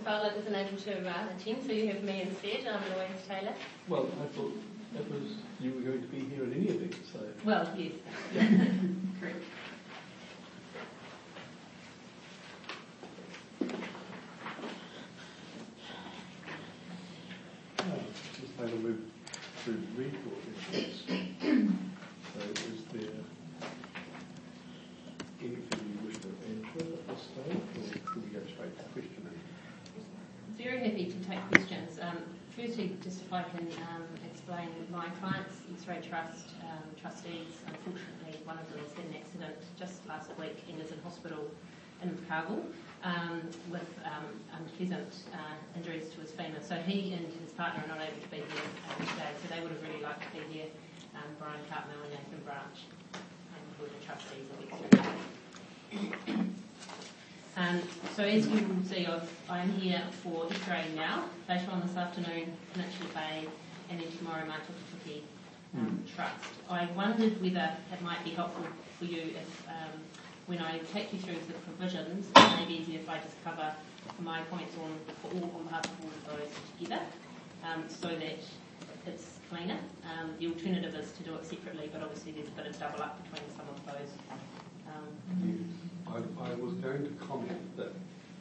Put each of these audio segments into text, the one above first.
Fowler isn't able to attend, so you have me instead. I'm Louise Taylor. Well, I thought that was you were going to be here at any event, so... Well, yes. Correct. Just going to move through the report. So is there anything you wish to answer at this stage, or should we go straight to questioning? Very happy to take questions. Firstly, just if I can explain, my clients, X-Ray Trust trustees, unfortunately one of them has had an accident just last week and is in hospital in Invercargill with unpleasant injuries to his femur. So he and his partner are not able to be here today, so they would have really liked to be here. Brian Cartmel and Nathan Branch, who are the trustees of X-Ray. So as you will see, I am here for X-Ray now, later on this afternoon, Peninsula Bay, and then tomorrow Matukituki Trust. I wondered whether it might be helpful for you if, when I take you through the provisions, it may be easier if I just cover my points on behalf of all of those together, so that it's cleaner. The alternative is to do it separately, but obviously there's a bit of double up between some of those. I was going to comment that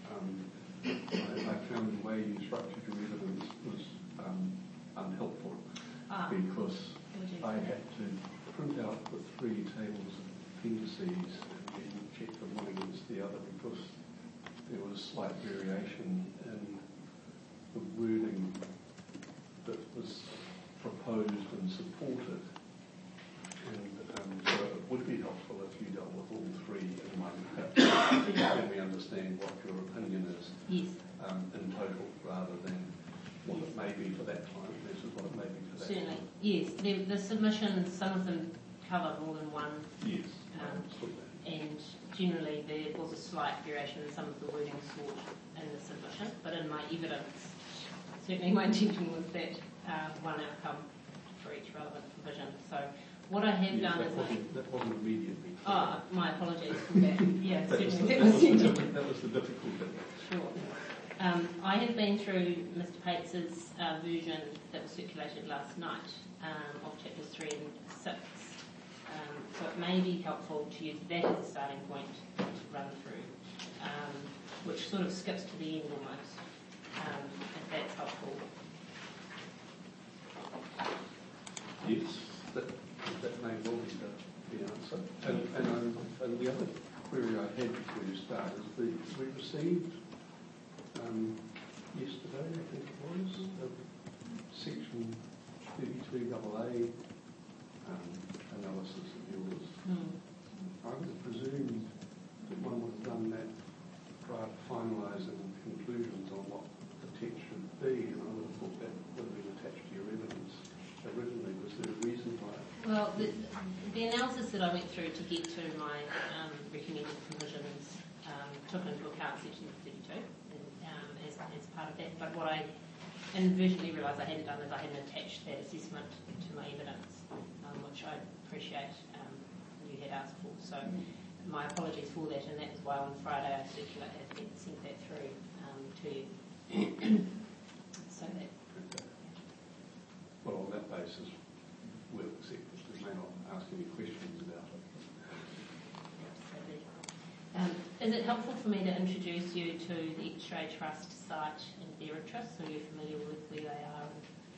I found the way you structured your evidence was unhelpful because I had to print out the three tables of appendices and then check them one against the other because there was slight variation in the wording that was proposed and supported. And so it would be helpful if you dealt with all three in one hit. Then we understand what your opinion is in total, rather than what it may be for that client versus what it may be for that Certainly, client. yes. The submissions, some of them cover more than one. Yes, and generally there was a slight variation in some of the wording sought in the submission, but in my evidence, certainly my intention was that one outcome for each relevant provision. So what I have done is... That wasn't immediately. Oh, my apologies for that. Yeah, that was the difficult bit. Sure. I have been through Mr. Pates's version that was circulated last night of chapters 3 and 6. So it may be helpful to use that as a starting point to run through, which sort of skips to the end almost, if that's helpful. Yes, that may well be the answer. And the other query I had before you start is we received yesterday, I think it was, section 32AA analysis of yours. I would have presumed that one would have done that prior to finalising conclusions on what the text should be, and I would have thought that would have been attached to your evidence originally. Was there a reason why? Well, the analysis that I went through to get to my recommended provisions took into account section 32 as part of that. But what I inadvertently realised I hadn't done is I hadn't attached that assessment to my evidence, which I appreciate you had asked for. So my apologies for that, and that is why on Friday I sent that through to you. So that. Well, on that basis, we'll accept it. We may not ask any questions about it. Is it helpful for me to introduce you to the X-Ray Trust site and their interests, so you're familiar with where they are?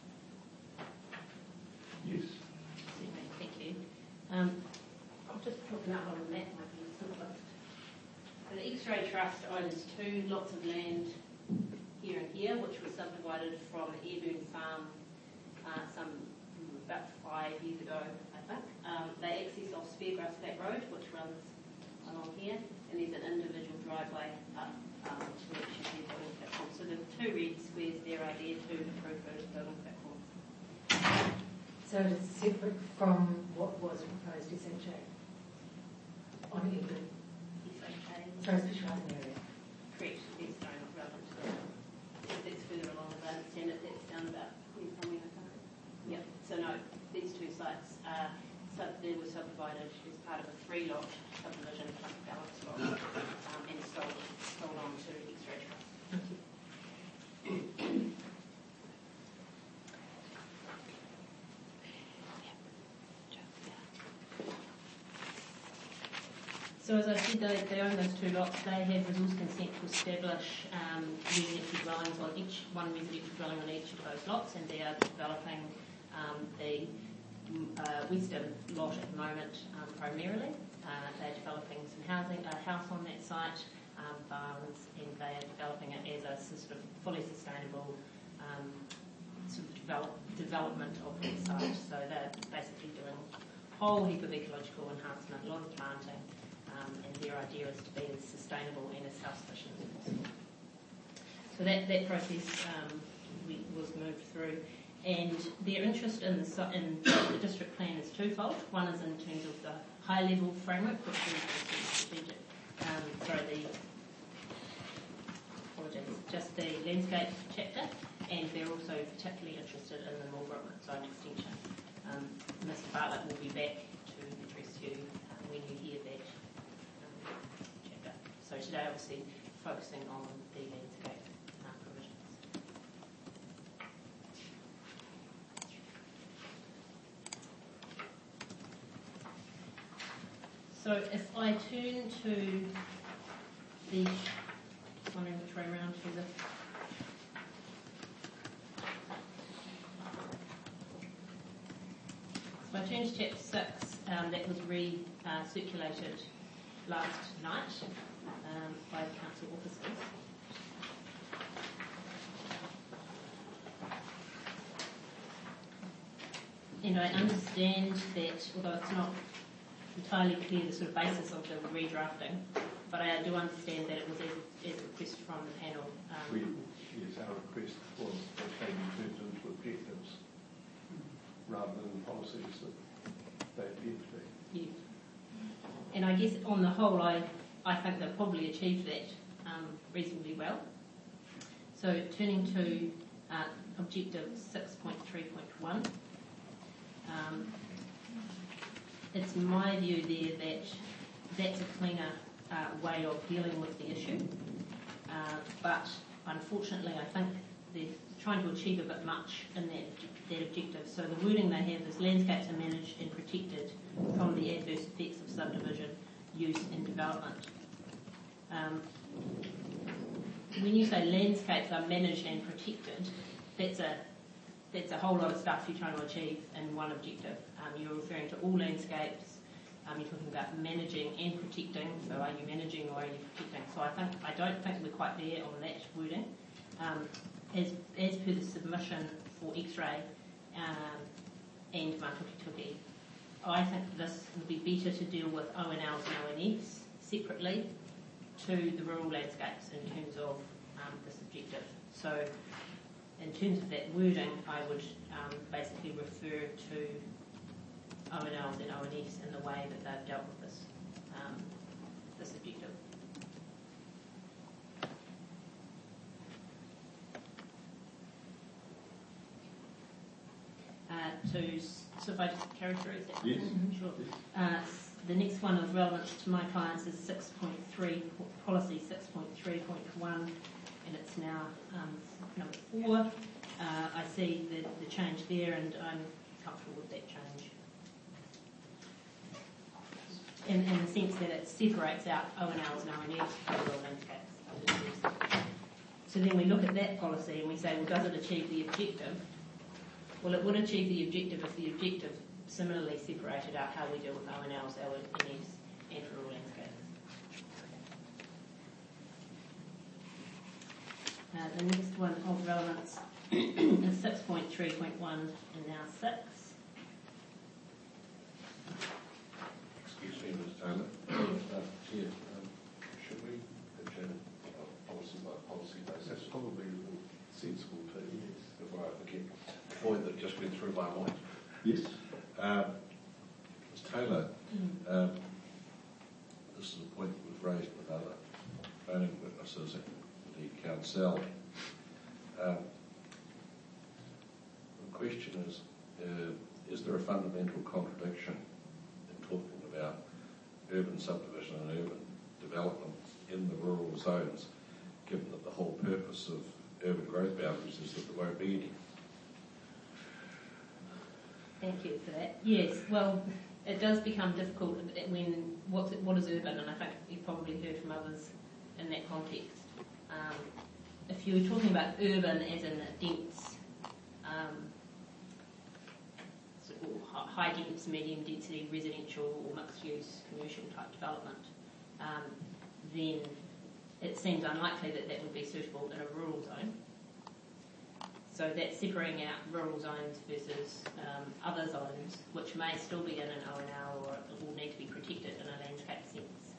Yes. Thank you. I'll just put them out on the map, might be simplest. The X-Ray Trust owns two lots of land here and here, which were subdivided from Airburn Farm about 5 years ago, I think. They access off Speargrass Flat Road, which runs along here, and there's an individual driveway up to which you see the building platform. So the two red squares there are their two approved building platforms. So it's separate from what was proposed SHA on England? So a special housing area? Correct, yes, sorry, not relevant to that. That's further along, as I understand it, that's down about here from me, I think. Yep, so no, these two sites they were subdivided as part of a 3-lot subdivision plus balance lot and sold on to X-Ray Trust. Thank you. So as I said, they own those 2 lots. They have resource consent to establish residential dwellings on one residential dwelling on each of those lots, and they are developing the western lot at the moment primarily. They're developing some housing, a house on that site, barns, and they are developing it as a sort of fully sustainable sort of development of that site. So they're basically doing a whole heap of ecological enhancement, a lot of planting, and their idea is to be as sustainable and as self-sufficient as possible. So that process was moved through, and their interest in the district plan is twofold. One is in terms of the high-level framework, which is just the landscape chapter, and they're also particularly interested in the Millbrook zone extension. Mr Bartlett will be back to address you when you hear that chapter. So today, obviously, focusing on the landscape provisions. So if I turn to the, just wondering which way around to the, so I turn to chapter 6, that was recirculated last night by the council officers. And I understand that, although it's not entirely clear the sort of basis of the redrafting, but I do understand that it was as a request from the panel. Yes, our request was that they be turned into objectives rather than policies that they appear to be. Yeah. And I guess on the whole, I think they've probably achieved that reasonably well. So turning to objective 6.3.1, it's my view there that that's a cleaner way of dealing with the issue. But unfortunately, I think they're trying to achieve a bit much in that objective. So the wording they have is landscapes are managed and protected from the adverse effects of subdivision, use and development. When you say landscapes are managed and protected, that's a whole lot of stuff you're trying to achieve in one objective. You're referring to all landscapes. You're talking about managing and protecting. So are you managing or are you protecting? So I don't think we're quite there on that wording. As per the submission for X-ray and Mātukituki, I think this would be better to deal with ONLs and ONFs separately to the rural landscapes in terms of this objective. So in terms of that wording, I would basically refer to ONLs and ONFs in the way that they've dealt with this objective. So if I just characterise that? Yes. Sure. The next one of relevance to my clients is 6.3, policy 6.3.1, and it's now number 4. I see the change there, and I'm comfortable with that change. In the sense that it separates out ONLs and ONFs from rural landscapes. So then we look at that policy and we say, well, does it achieve the objective? Well, it would achieve the objective if the objective similarly separated out how we deal with ONLs, ONFs, and rural landscapes. The next one of relevance is 6.3.1 and now 6. Excuse me, Ms. Taylor. Should we adjourn policy by policy basis? That's probably sensible too, yes. Before I forget the point that just went through my mind. Yes. Ms. Taylor, this is a point that was raised with other voting witnesses at the council. The question is there a fundamental contradiction in talking about urban subdivision and urban development in the rural zones, given that the whole purpose of urban growth boundaries is that there won't be any? Thank you for that. Yes, well, it does become difficult when what is urban, and I think you've probably heard from others in that context. If you're talking about urban as in a dense, high dense, medium density residential or mixed use commercial type development, then it seems unlikely that that would be suitable in a rural zone. So that's separating out rural zones versus other zones, which may still be in an O&R or will need to be protected in a landscape sense.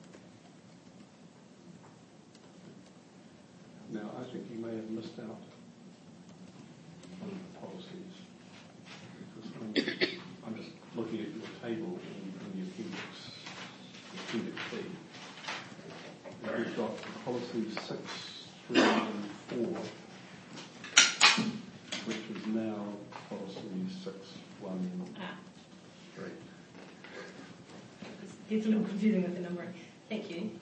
Now, I think you may have missed out on the policies. Because I'm just looking at your table in the appendix C. Now we've got policy 6, 3 and 4, which is now policy 613. It's a little confusing with the numbering. Thank you.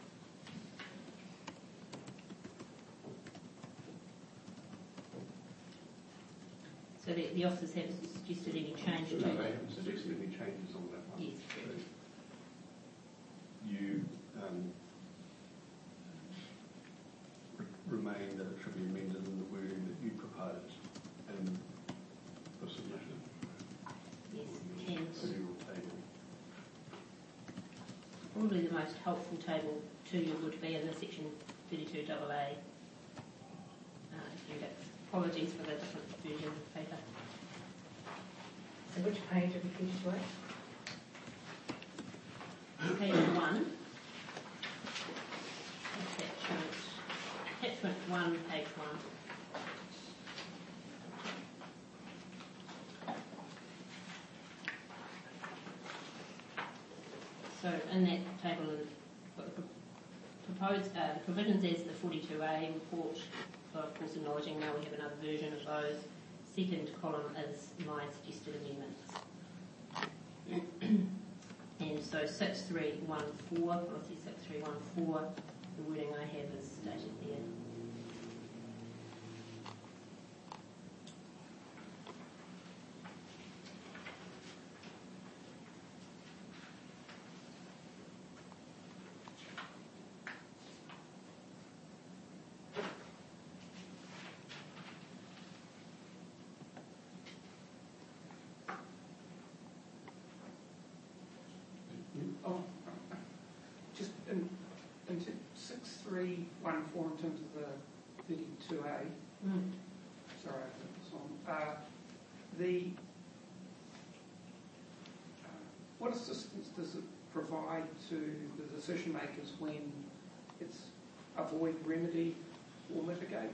So the officers haven't suggested any change to it? No, they haven't suggested any changes on that one. Yes. So you remain that it should be amended in the wording that you proposed in the submission. Yes, So you will table. Probably the most helpful table to you would be in the section 32AA. Apologies for the different version of paper. So which page of the future work? Page 1. Attachment 1, page 1. So in that table, the provisions as the 42A report. So of course acknowledging now we have another version of those. Second column is my suggested amendments. And so 6314, policy 6314, the wording I have is stated there. Just in 6314 in terms of the 32A. Sorry, I put this on. What assistance does it provide to the decision makers when it's avoid, remedy, or mitigate?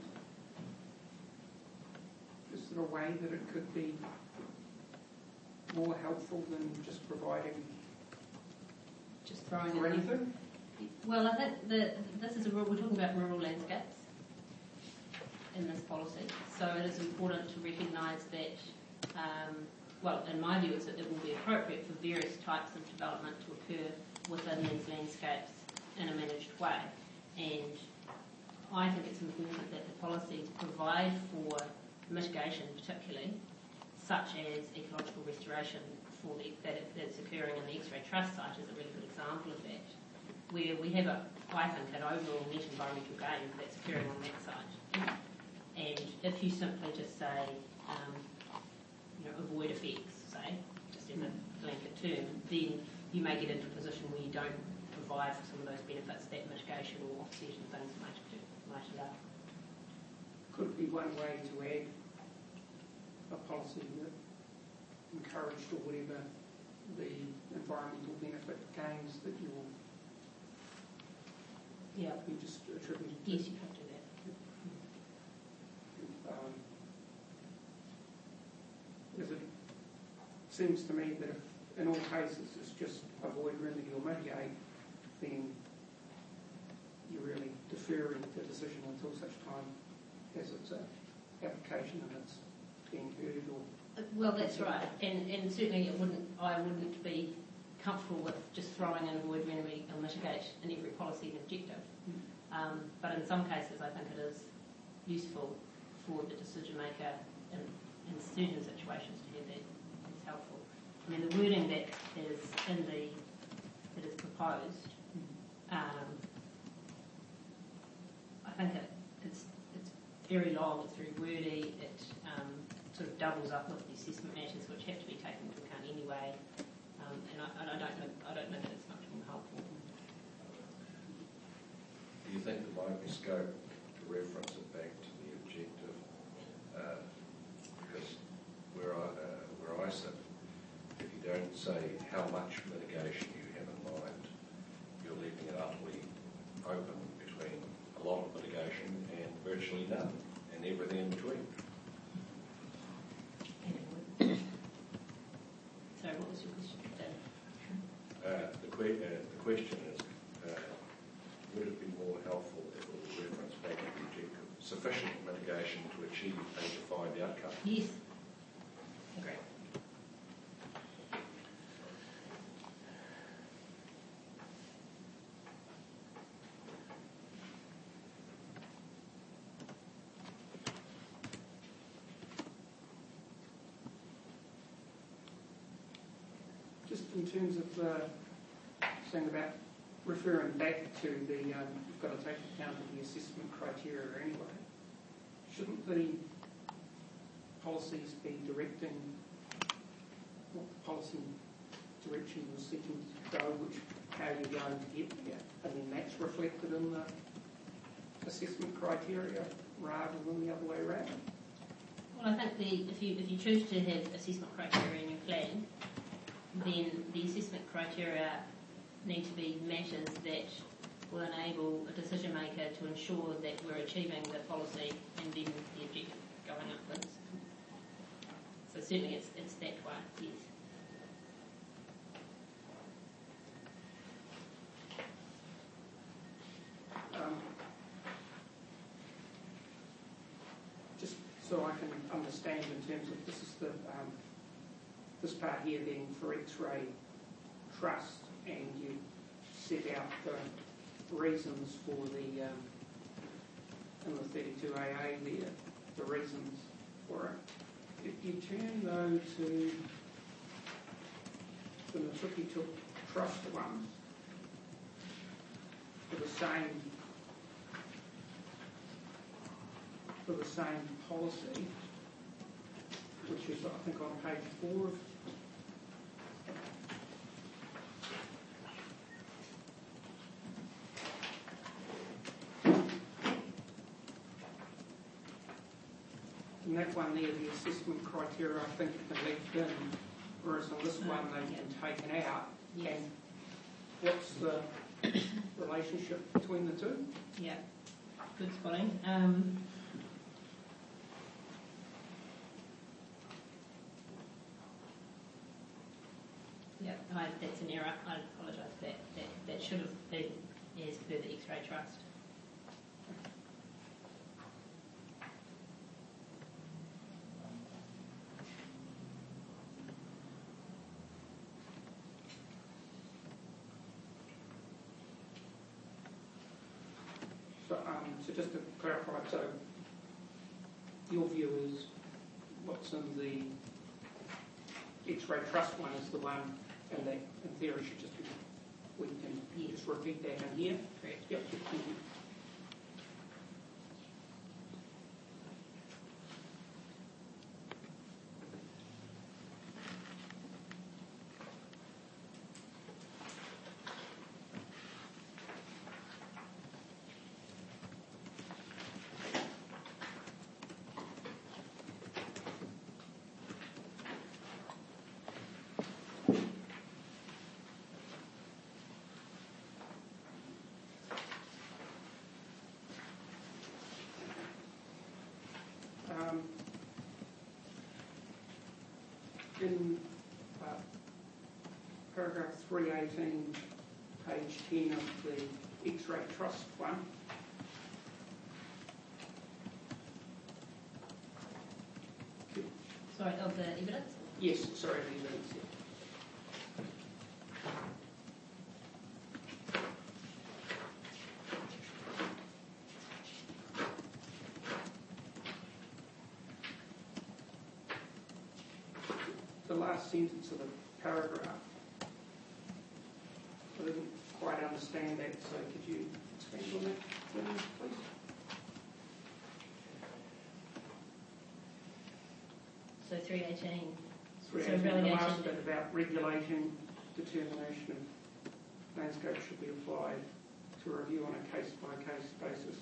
Is there a way that it could be more helpful than just providing just throwing for anything? Well, I think this is we're talking about rural landscapes in this policy, so it is important to recognise that, well, in my view, it will be appropriate for various types of development to occur within these landscapes in a managed way, and I think it's important that the policies provide for mitigation, particularly, such as ecological restoration that's occurring in the X-Ray Trust site is a really good example of that, where we have I think, an overall net environmental gain that's occurring on that site. And if you simply just say, avoid effects, say, just in a blanket term, then you may get into a position where you don't provide for some of those benefits that mitigation or offset and things might allow. Could it be one way to add a policy that encouraged or whatever the environmental benefit gains that you will be just attributed to? Yes, you can do that. Because it seems to me that if in all cases it's just avoid, remedy or mitigate, then you're really deferring the decision until such time as it's an application and it's being heard or... Well, that's right, and certainly I wouldn't be comfortable with just throwing in avoid, remedy or mitigate in every policy and objective. But in some cases I think it is useful for the decision maker in certain situations to have that. It's helpful. I mean, the wording that is proposed, I think it's very long, it's very wordy, it sort of doubles up with the assessment matters which have to be taken into account anyway, and I don't know that it's much more helpful. Do you think there might be scope to reference it back to the objective? Because where I sit, if you don't say how much mitigation you have in mind, you're leaving it utterly open between a lot of mitigation and virtually none, and everything in between. Sorry, what was your question? The question is, would it be more helpful if it was referenced back to the objective? Sufficient mitigation to achieve a defined outcome? Yes. Great. Just in terms of saying about referring back to the, you've got to take account of the assessment criteria anyway, shouldn't the policies be directing what the policy direction you're seeking to go, how you're going to get there? I mean, that's reflected in the assessment criteria rather than the other way around. Well, I think if you choose to have assessment criteria in your plan, then the assessment criteria need to be matters that will enable a decision maker to ensure that we're achieving the policy and then the objective going upwards. So certainly it's that way, yes. Just so I can understand in terms of this is the this part here being for X-ray trust, and you set out the reasons for the in the 32AA there, the reasons for it. If you turn though to the Matuki Trust one for the same policy, which is I think on page 4 of in that one there, the assessment criteria, I think, have been left in, whereas on this one they've been taken out. Yes. And what's the relationship between the two? Yeah, good spotting. Yeah, that's an error. I apologise. That should have been as per the X-ray trust. So just to clarify, so your view is what's in the X-ray trust one is the one, and that in theory should just be, we can just repeat that in here? Correct. Yep, thank you. In paragraph 318, page 10 of the X-ray trust one, Sorry, of the evidence? yes, sorry, the evidence, yeah. The last sentence of the paragraph. I didn't quite understand that, so could you expand on that, please? So 318. The last bit about regulation, determination of landscape should be applied to review on a case-by-case basis.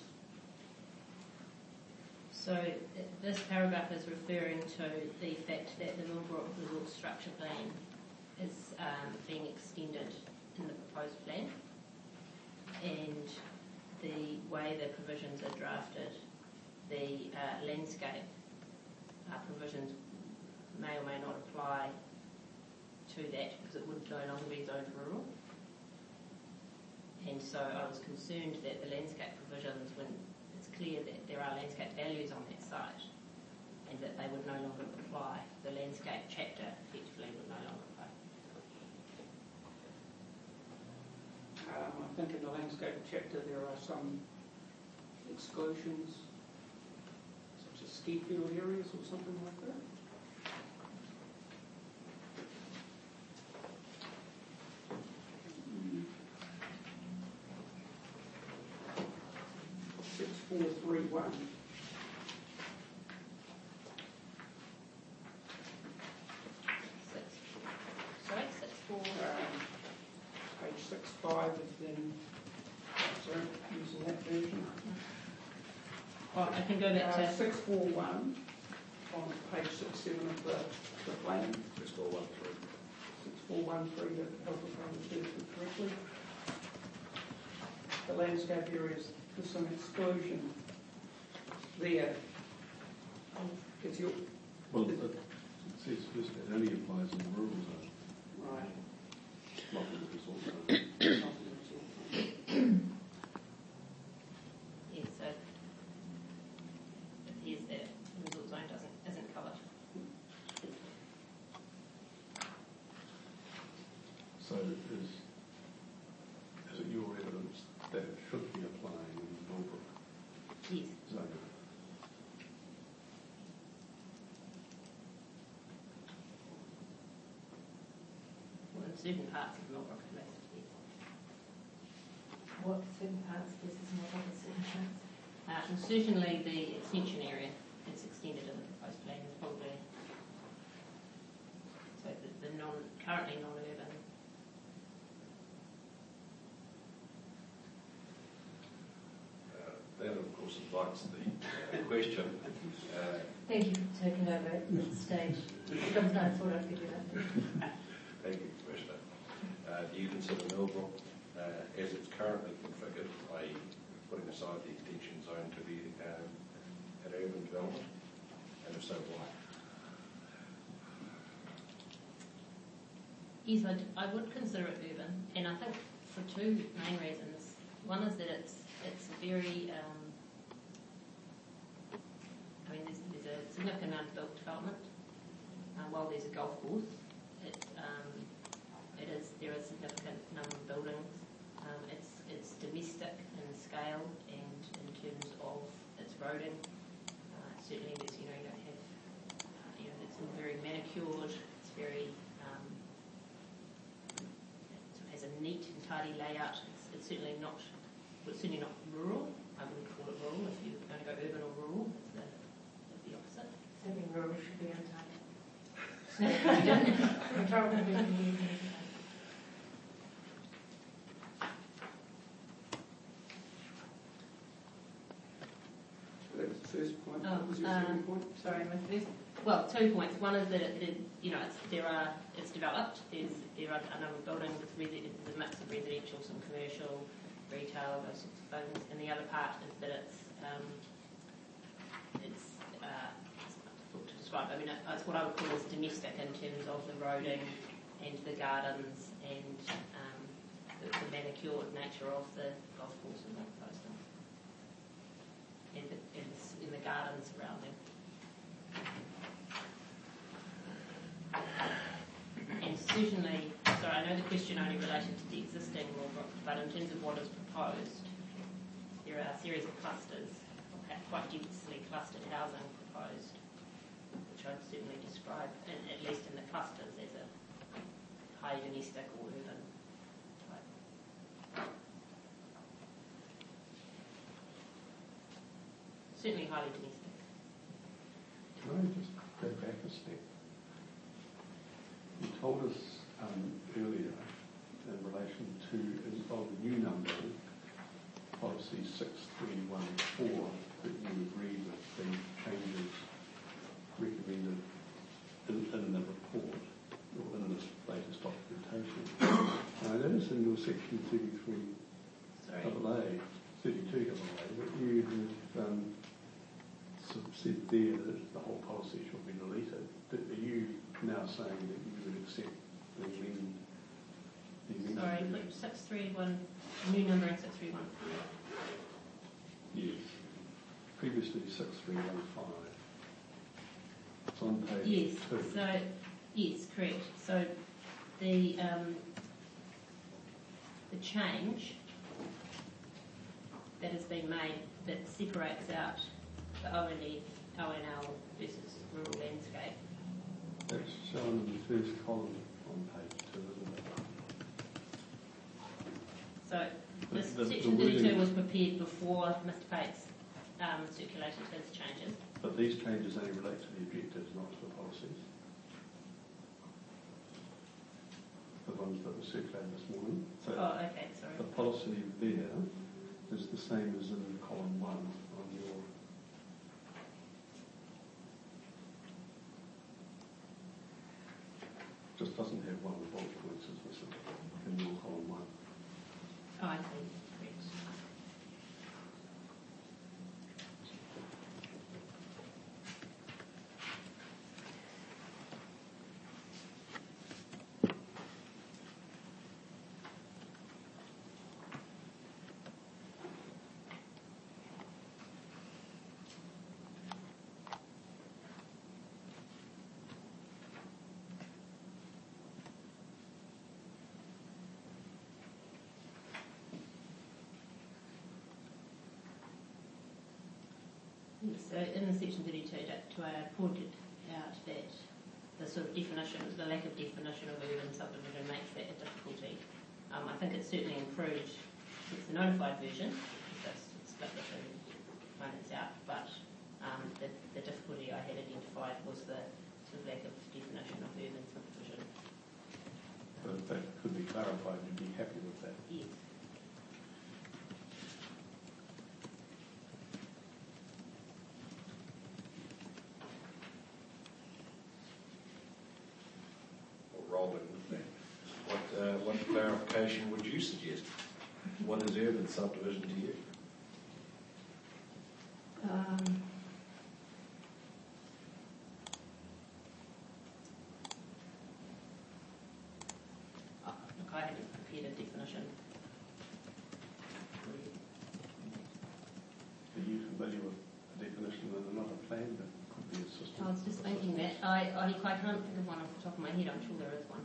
So this paragraph is referring to the fact that the Millbrook Resort Structure Plan is being extended in the proposed plan, and the way the provisions are drafted, the landscape provisions may or may not apply to that because it would no longer be zoned rural. And so I was concerned that the landscape provisions, when it's clear that there are landscape values on that site, and that they would no longer apply. The landscape chapter effectively would no longer apply. I think in the landscape chapter there are some exclusions, such as ski field areas or something like that. Four, three, one. Page 6.5 is then using that version. Well, I can go back to 641 on page 67 of the plan. 6413. 6413 that help us understand it correctly. The landscape areas, there's some exclusion there. It's your Well, it says first it only applies in the rural zone, right. not in the resort zone. yes, so it appears that the resort zone isn't covered. So is it your evidence that it should be applying in the Millbrook Yes. zone? Well, in certain parts of Millbrook at least, yes. What certain parts versus not other certain parts? And certainly the extension area that's extended in the proposed plan is probably so the currently non-urban. That, of course, invites the question. Thank you for taking over at the stage. Sometimes I thought I'd give you that. Thank you, Commissioner. Do you consider Millbrook, as it's currently configured, i.e. putting aside the extension zone, to be an urban development? And if so, why? Yes, I would consider it urban, and I think for two main reasons. One is that it's very, there's a significant amount of built development. While there's a golf course, there is a significant number of buildings. It's domestic in scale and in terms of its roading. Certainly, there's you don't have it's all very manicured. It's very it has a neat and tidy layout. It's certainly not rural. I wouldn't call it rural. If you're going to go urban or rural, it's the opposite. Something rural should be untidy. Control the That was the first point. Oh, What was your second point? Sorry, my first. Well, 2 points. One is that it's developed. There are a number of buildings. There's a mix of residential, some commercial, retail, those sorts of things. And the other part is that it's difficult to describe. It's what I would call as domestic in terms of the roading and the gardens and the manicured nature of the golf course and all those things. And in the gardens surrounding. And certainly, sorry, I know the question only related to the existing Millbrook, but in terms of what is proposed, there are a series of clusters, quite densely clustered housing proposed, which I'd certainly describe, at least in the clusters, as highly domestic or urban type. Certainly highly domestic. Can I just go back a step? You told us earlier in relation to the new number, policy 6314, that you agree with the changes recommended in the report or in this latest documentation. I notice in your section 32AA that you have said there that the whole policy should be deleted. Are you now saying that you would accept the amendment? Sorry, 631, new number in 631. Yes. Previously 6315. It's on page Yes. 2. So yes, correct. So the change that has been made that separates out the ONL versus rural landscape. That's shown in the first column on page 2, isn't it? So this section 32 was prepared before Mr. Pates circulated his changes. But these changes only relate to the objectives, not to the policies. The ones that were circulated this morning. So okay, sorry. the policy there is the same as in column 1 on your. Just doesn't have one of the bullet points as missing in your column 1. Oh, I see. Correct. So in the section 32, I pointed out that the sort of definition, the lack of definition of urban subdivision makes that a difficulty. I think it's certainly improved since the notified version, because it's split the two components out, but the difficulty I had identified was the sort of lack of definition of urban subdivision. But if that could be clarified, you'd be happy with that? Yes. What clarification would you suggest? What is urban subdivision to you? Look, I haven't prepared a definition. Are you familiar with the definition in another plan that could be assisted? I was just thinking that. I can't think of one off the top of my head. I'm sure there is one.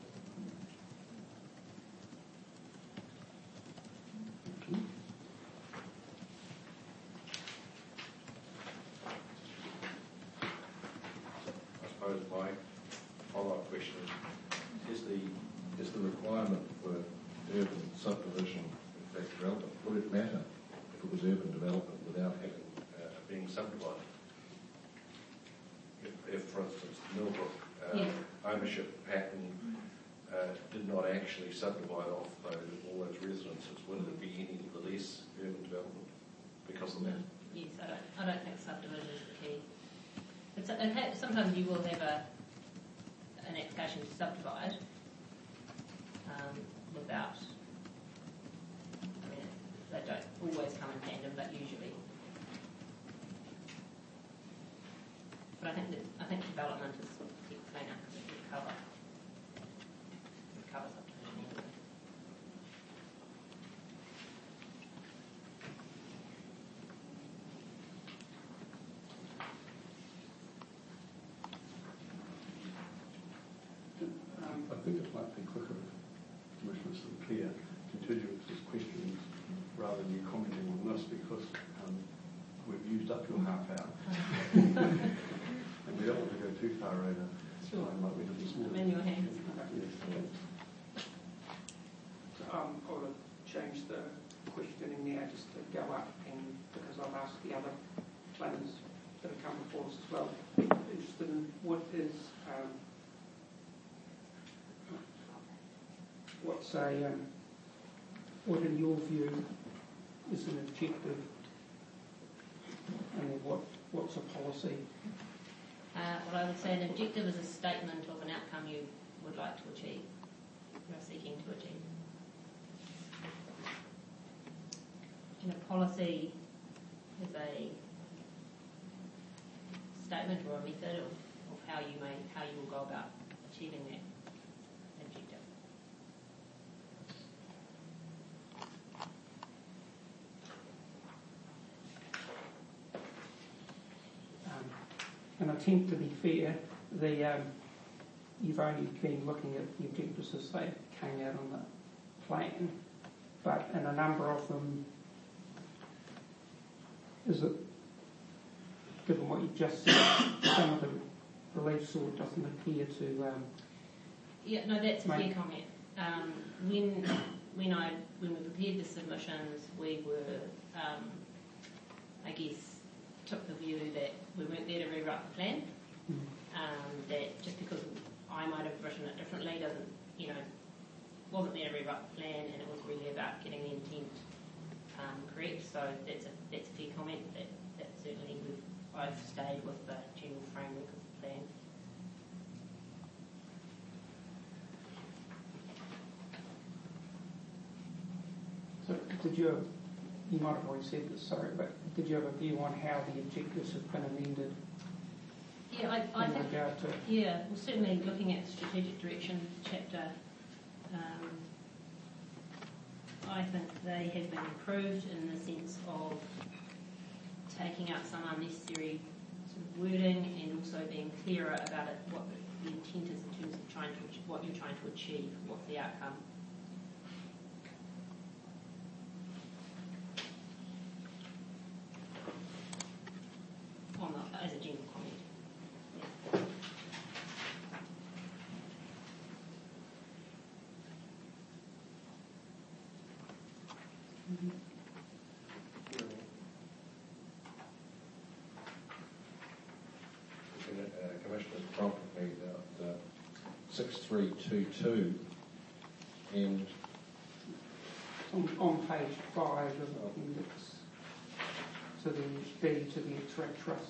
I suppose my follow-up question is the requirement for urban subdivision in fact relevant? Would it matter if it was urban development without having being subdivided? If for instance, Millbrook ownership pattern did not actually subdivide off all those residences, would it be any the less urban development because of that? Yes, I don't think subdivision is the key. It's okay, sometimes you will have an application to subdivide without. I mean, they don't always come in tandem, but usually. But I think development is cleaner because it would cover subdivision anyway. I think it might be quicker if Commissioner Sinclair continued his questions rather than you commenting on this, because we've used up your half hour. And we don't want to go too far over time like we did this morning. I'm in your hands. Yes. I would have changed the questioning now just to go up, and because I've asked the other planners that have come before us as well, interested in what is what in your view is an objective, and then what's a policy? Well, I would say an objective is a statement of an outcome you would like to achieve, you're seeking to achieve. And a policy is a statement or a method of how you will go about achieving that objective. An attempt to be fair, you've only been looking at the objectives as they came out on the plan, but in a number of them, is it, given what you just said, some of the relief sort doesn't appear to... Yeah, no, that's a fair comment. When we prepared the submissions, we were, I guess, took the view that we weren't there to rewrite the plan. That just because I might have written it differently doesn't, wasn't there to rewrite the plan, and it was really about getting the intent correct. So that's a fair comment. That certainly I've stayed with the general framework of the plan. So you might have already said this, sorry, but did you have a view on how the objectives have been amended? Yeah, I think, well, certainly looking at the strategic direction chapter, I think they have been improved in the sense of taking out some unnecessary sort of wording and also being clearer about it, what the intent is in terms of what you're trying to achieve, what's the outcome. As a general comment. Yeah. Mm-hmm. Commissioner prompted me about 6322 and on page 5 of the appendix to the B to the X-Ray Trust.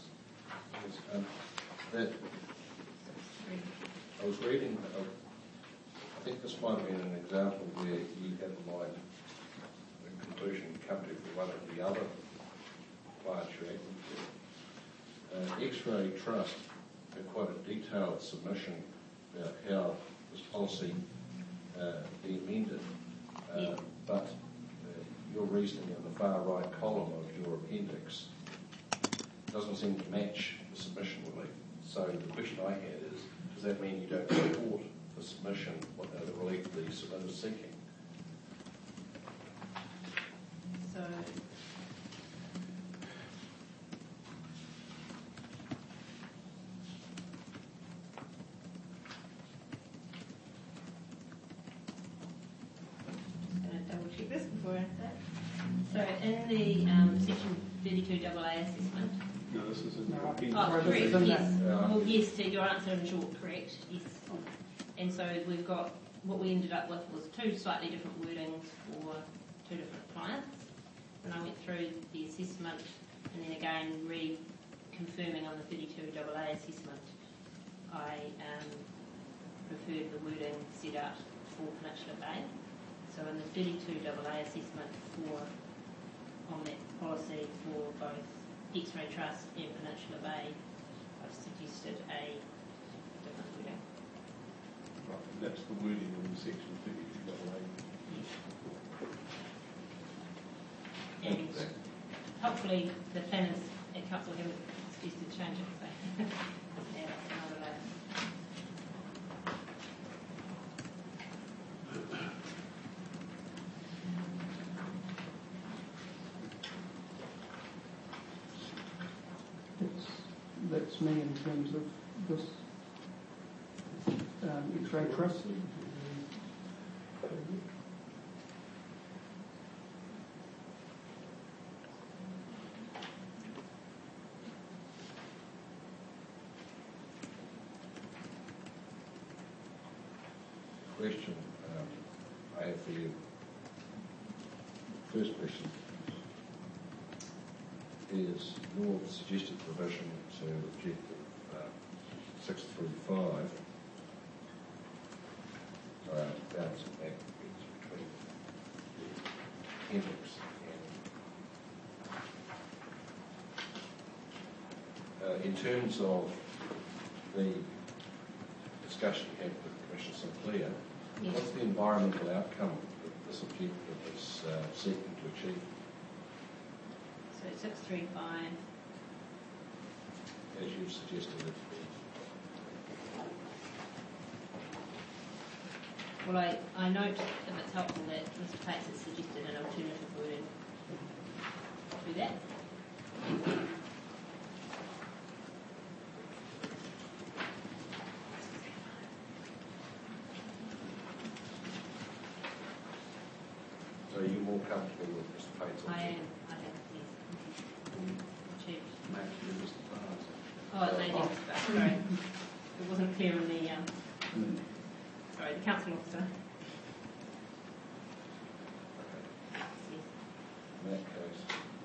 That I was reading, I think this might have been an example where you had in mind the conclusion come to for one of the other clients you're acting for. X-Ray Trust had quite a detailed submission about how this policy be amended, but your reasoning in the far right column of your appendix doesn't seem to match the submission relief. So the question I had is, does that mean you don't support the submission, the relief the submitter is seeking? So, just going to double check this before I answer. So in the section 32AA assessment. No, this is in the correct, yes. Well, yes, to your answer in short, correct, yes. And so we've got, what we ended up with was two slightly different wordings for two different clients. When I went through the assessment and then again reconfirming on the 32AA assessment, I preferred the wording set out for Peninsula Bay. So in the 32AA assessment on that policy for both X-Ray Trust and Peninsula Bay, I've suggested a different wording. Right, that's the wording in section 32AA. And hopefully the planners at council haven't suggested change it. So yeah, that's another layer. That's me in terms of this X-Ray Trust. question I have for you. First question is your suggested revision to objective 635. Balancing back between the appendix and in terms of the discussion you had with Commissioner Sinclair, yes. What's the environmental outcome that this objective is seeking to achieve? So 635. As you've suggested it. Well, I note, if it's helpful, that Mr. Pates has suggested an alternative wording to that. So are you more comfortable with Mr. Pates? I am. I think he's achieved. Maybe Mr. Barnes. Oh, maybe Mr. Barnes. Sorry. It wasn't clear in the... Sorry, the council officer. Okay. Yes. In that case,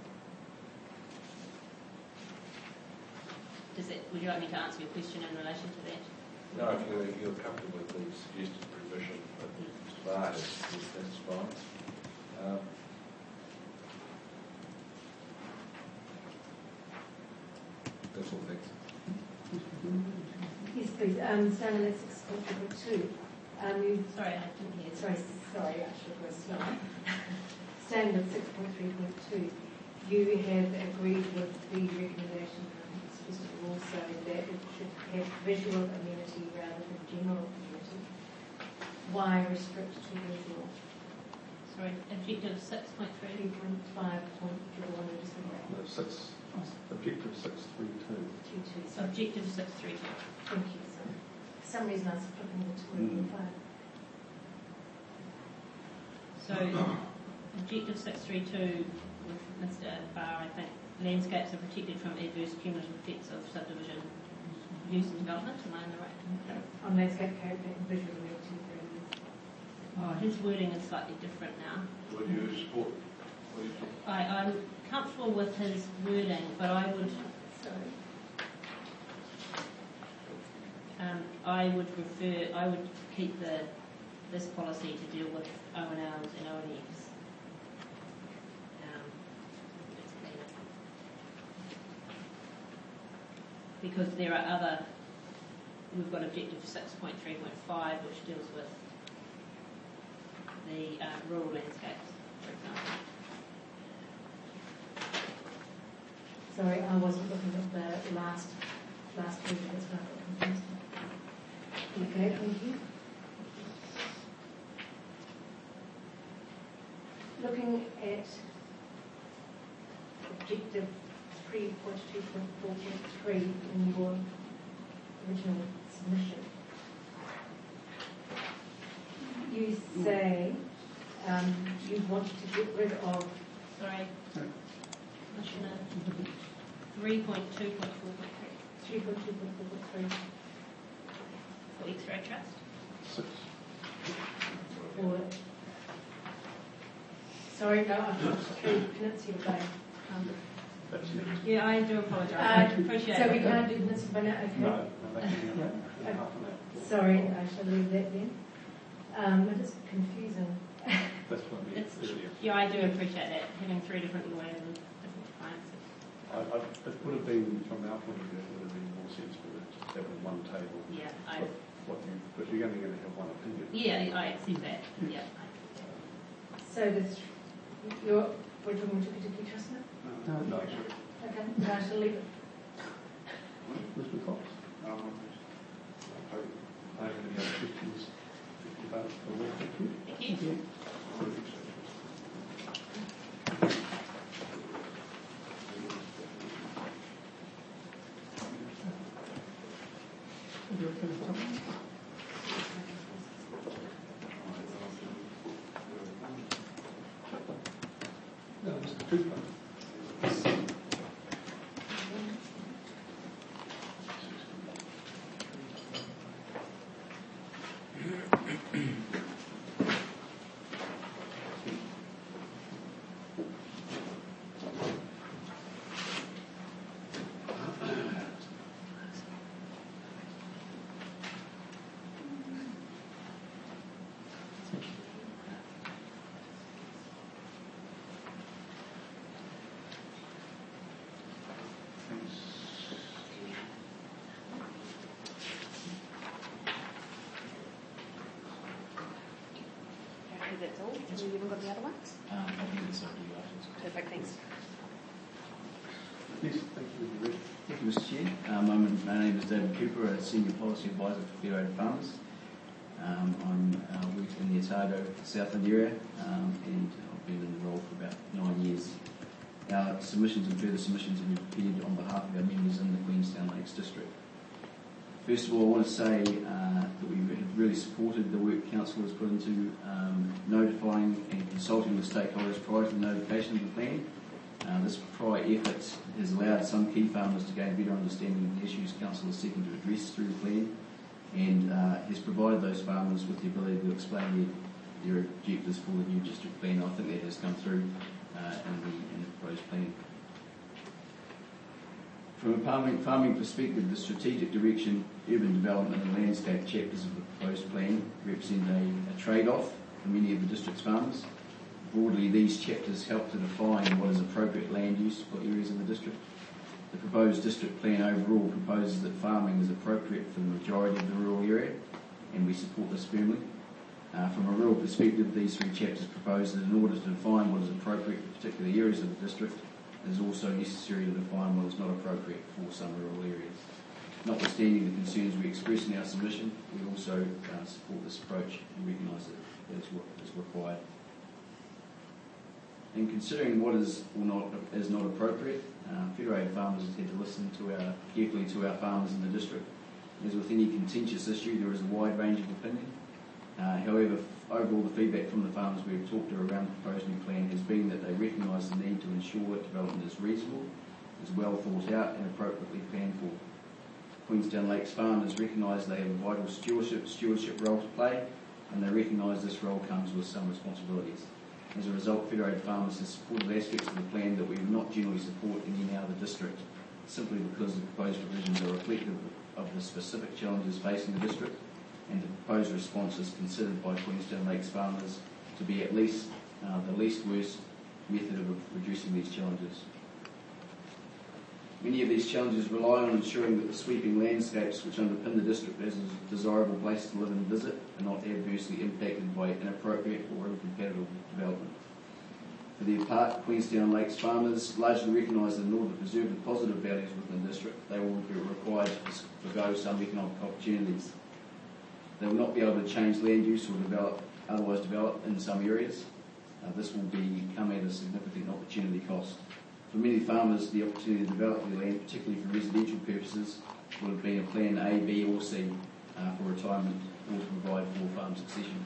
Would you like me to answer your question in relation to that? no, if you're comfortable with the suggested revision that Mr. Barr has, that's fine. That's all, thanks. Yes, please. Standing at 6.2. Sorry, I didn't hear. Sorry, I should go slow. Standing at 6.3.2, you have agreed with the recommendation also that it should have visual amenity rather than general amenity. Why restrict to visual? Sorry, objective 6.3. 3.5 point, do you want to just No, objective 632. Objective 632. Thank you. So, for some reason I was flipping the 2 and the 5. So, objective 632 with Mr. Barr, I think, landscapes are protected from adverse cumulative effects of subdivision use and development. Am I in the right? On landscape character and visual amenity. Oh, his wording is slightly different now. Would you support? What do you think? I'm comfortable with his wording, but I would keep this policy to deal with O&Ls and O&Fs. Because there are we've got objective 6.3.5 which deals with the rural landscapes, for example. Sorry, I wasn't looking at the last page, that's why I got confused. Okay, thank you. Looking at objective 3.2.4.3 in your original submission, you say you want to get rid of... Sorry. 3.2.4.3. 3.2.4.3. For X-Ray Trust? 6. Or, sorry, no, I've got 3 Peninsula Bay. That's it. Yeah, I do apologise. I appreciate so it. we can't do Peninsula Bay now? Okay. No, half an hour. Sorry, I shall leave that then. It is confusing. That's what I meant earlier. Yeah, I do appreciate that, having 3 different lawyers and different clients. It would have been, from our point of view, it would have been more sensible to have one table. Yeah, but you're only going to have one opinion. Yeah, I accept that. Yeah. So we're talking about particularly trust now? No. Okay, I shall leave it. Mr. Fox? I have any other questions about the work? Thank you. Thank you. No, Mr. Cooper. Have you even got the other ones? I'll give this over to you afterwards. Perfect, thanks. Yes, thank you. Thank you, Mr. Chair. My name is David Cooper, a Senior Policy Advisor for Federated Farmers. I'm working in the Otago Southland area, and I've been in the role for about 9 years. Our submissions and further submissions have been prepared on behalf of our members in the Queenstown Lakes District. First of all, I want to say that we have really supported the work Council has put into notifying and consulting with stakeholders prior to the notification of the plan. This prior effort has allowed some key farmers to gain a better understanding of the issues Council is seeking to address through the plan, and has provided those farmers with the ability to explain their objectives for the new district plan. I think that has come through in the proposed plan. From a farming perspective, the strategic direction, urban development and landscape chapters of the proposed plan represent a trade-off for many of the district's farmers. Broadly, these chapters help to define what is appropriate land use for areas of the district. The proposed district plan overall proposes that farming is appropriate for the majority of the rural area, and we support this firmly. From a rural perspective, these three chapters propose that in order to define what is appropriate for particular areas of the district, it is also necessary to define what is not appropriate for some rural areas. Notwithstanding the concerns we express in our submission, we also support this approach and recognise that it is what is required. In considering what is or is not appropriate, Federated Farmers has had to listen carefully to our farmers in the district. As with any contentious issue, there is a wide range of opinion. However, overall the feedback from the farmers we have talked to around the proposed new plan has been that they recognise the need to ensure that development is reasonable, is well thought out and appropriately planned for. Queenstown Lakes farmers recognise they have a vital stewardship role to play, and they recognise this role comes with some responsibilities. As a result, Federated Farmers has supported aspects of the plan that we would not generally support in any other district, simply because the proposed provisions are reflective of the specific challenges facing the district, and the proposed response is considered by Queenstown Lakes farmers to be at least the least worst method of reducing these challenges. Many of these challenges rely on ensuring that the sweeping landscapes which underpin the district as a desirable place to live and visit are not adversely impacted by inappropriate or incompatible development. For their part, Queenstown Lakes farmers largely recognise that in order to preserve the positive values within the district, they will be required to forgo some economic opportunities. They will not be able to change land use or otherwise develop in some areas. This will come at a significant opportunity cost. For many farmers, the opportunity to develop their land, particularly for residential purposes, would have been a plan A, B or C for retirement or to provide for farm succession.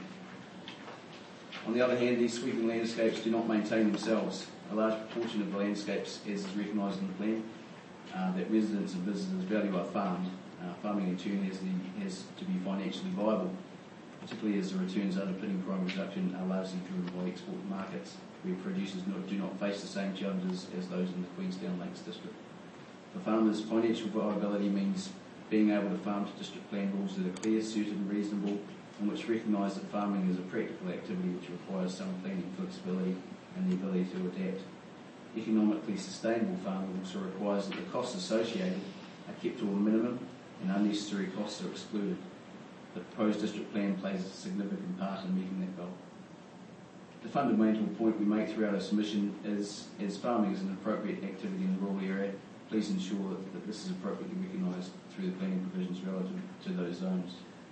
On the other hand, these sweeping landscapes do not maintain themselves. A large proportion of the landscapes, as is recognised in the plan, that residents and visitors value are farmed. Farming in turn has to be financially viable, particularly as the returns underpinning primary production are largely driven by export markets, where producers do not face the same challenges as those in the Queenstown Lakes District. For farmers, financial viability means being able to farm to district plan rules that are clear, certain, reasonable, and which recognise that farming is a practical activity which requires some planning flexibility and the ability to adapt. Economically sustainable farming also requires that the costs associated are kept to a minimum and unnecessary costs are excluded. The proposed district plan plays a significant part in meeting that goal. The fundamental point we make throughout our submission is, as farming is an appropriate activity in the rural area, please ensure that this is appropriately recognised through the planning provisions relative to those zones.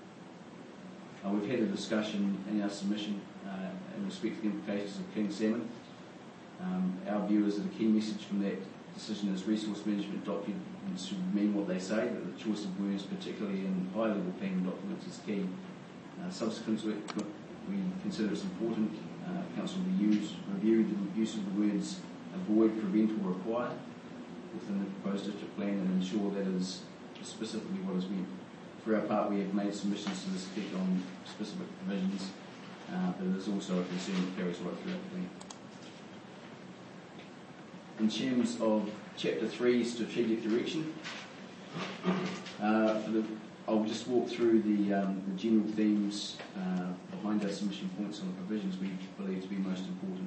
We've had a discussion in our submission in respect to the implications of king salmon. Our view is that a key message from that decision is resource management documents should mean what they say, that the choice of words, particularly in high-level planning documents, is key. Subsequently, we consider it's important Council will review the use of the words avoid, prevent or require within the proposed district plan and ensure that is specifically what is meant. For our part, we have made submissions to this effect on specific provisions, but it is also a concern that carries right throughout the plan. In terms of Chapter 3, Strategic Direction, I'll just walk through the general themes behind our submission points on the provisions we believe to be most important.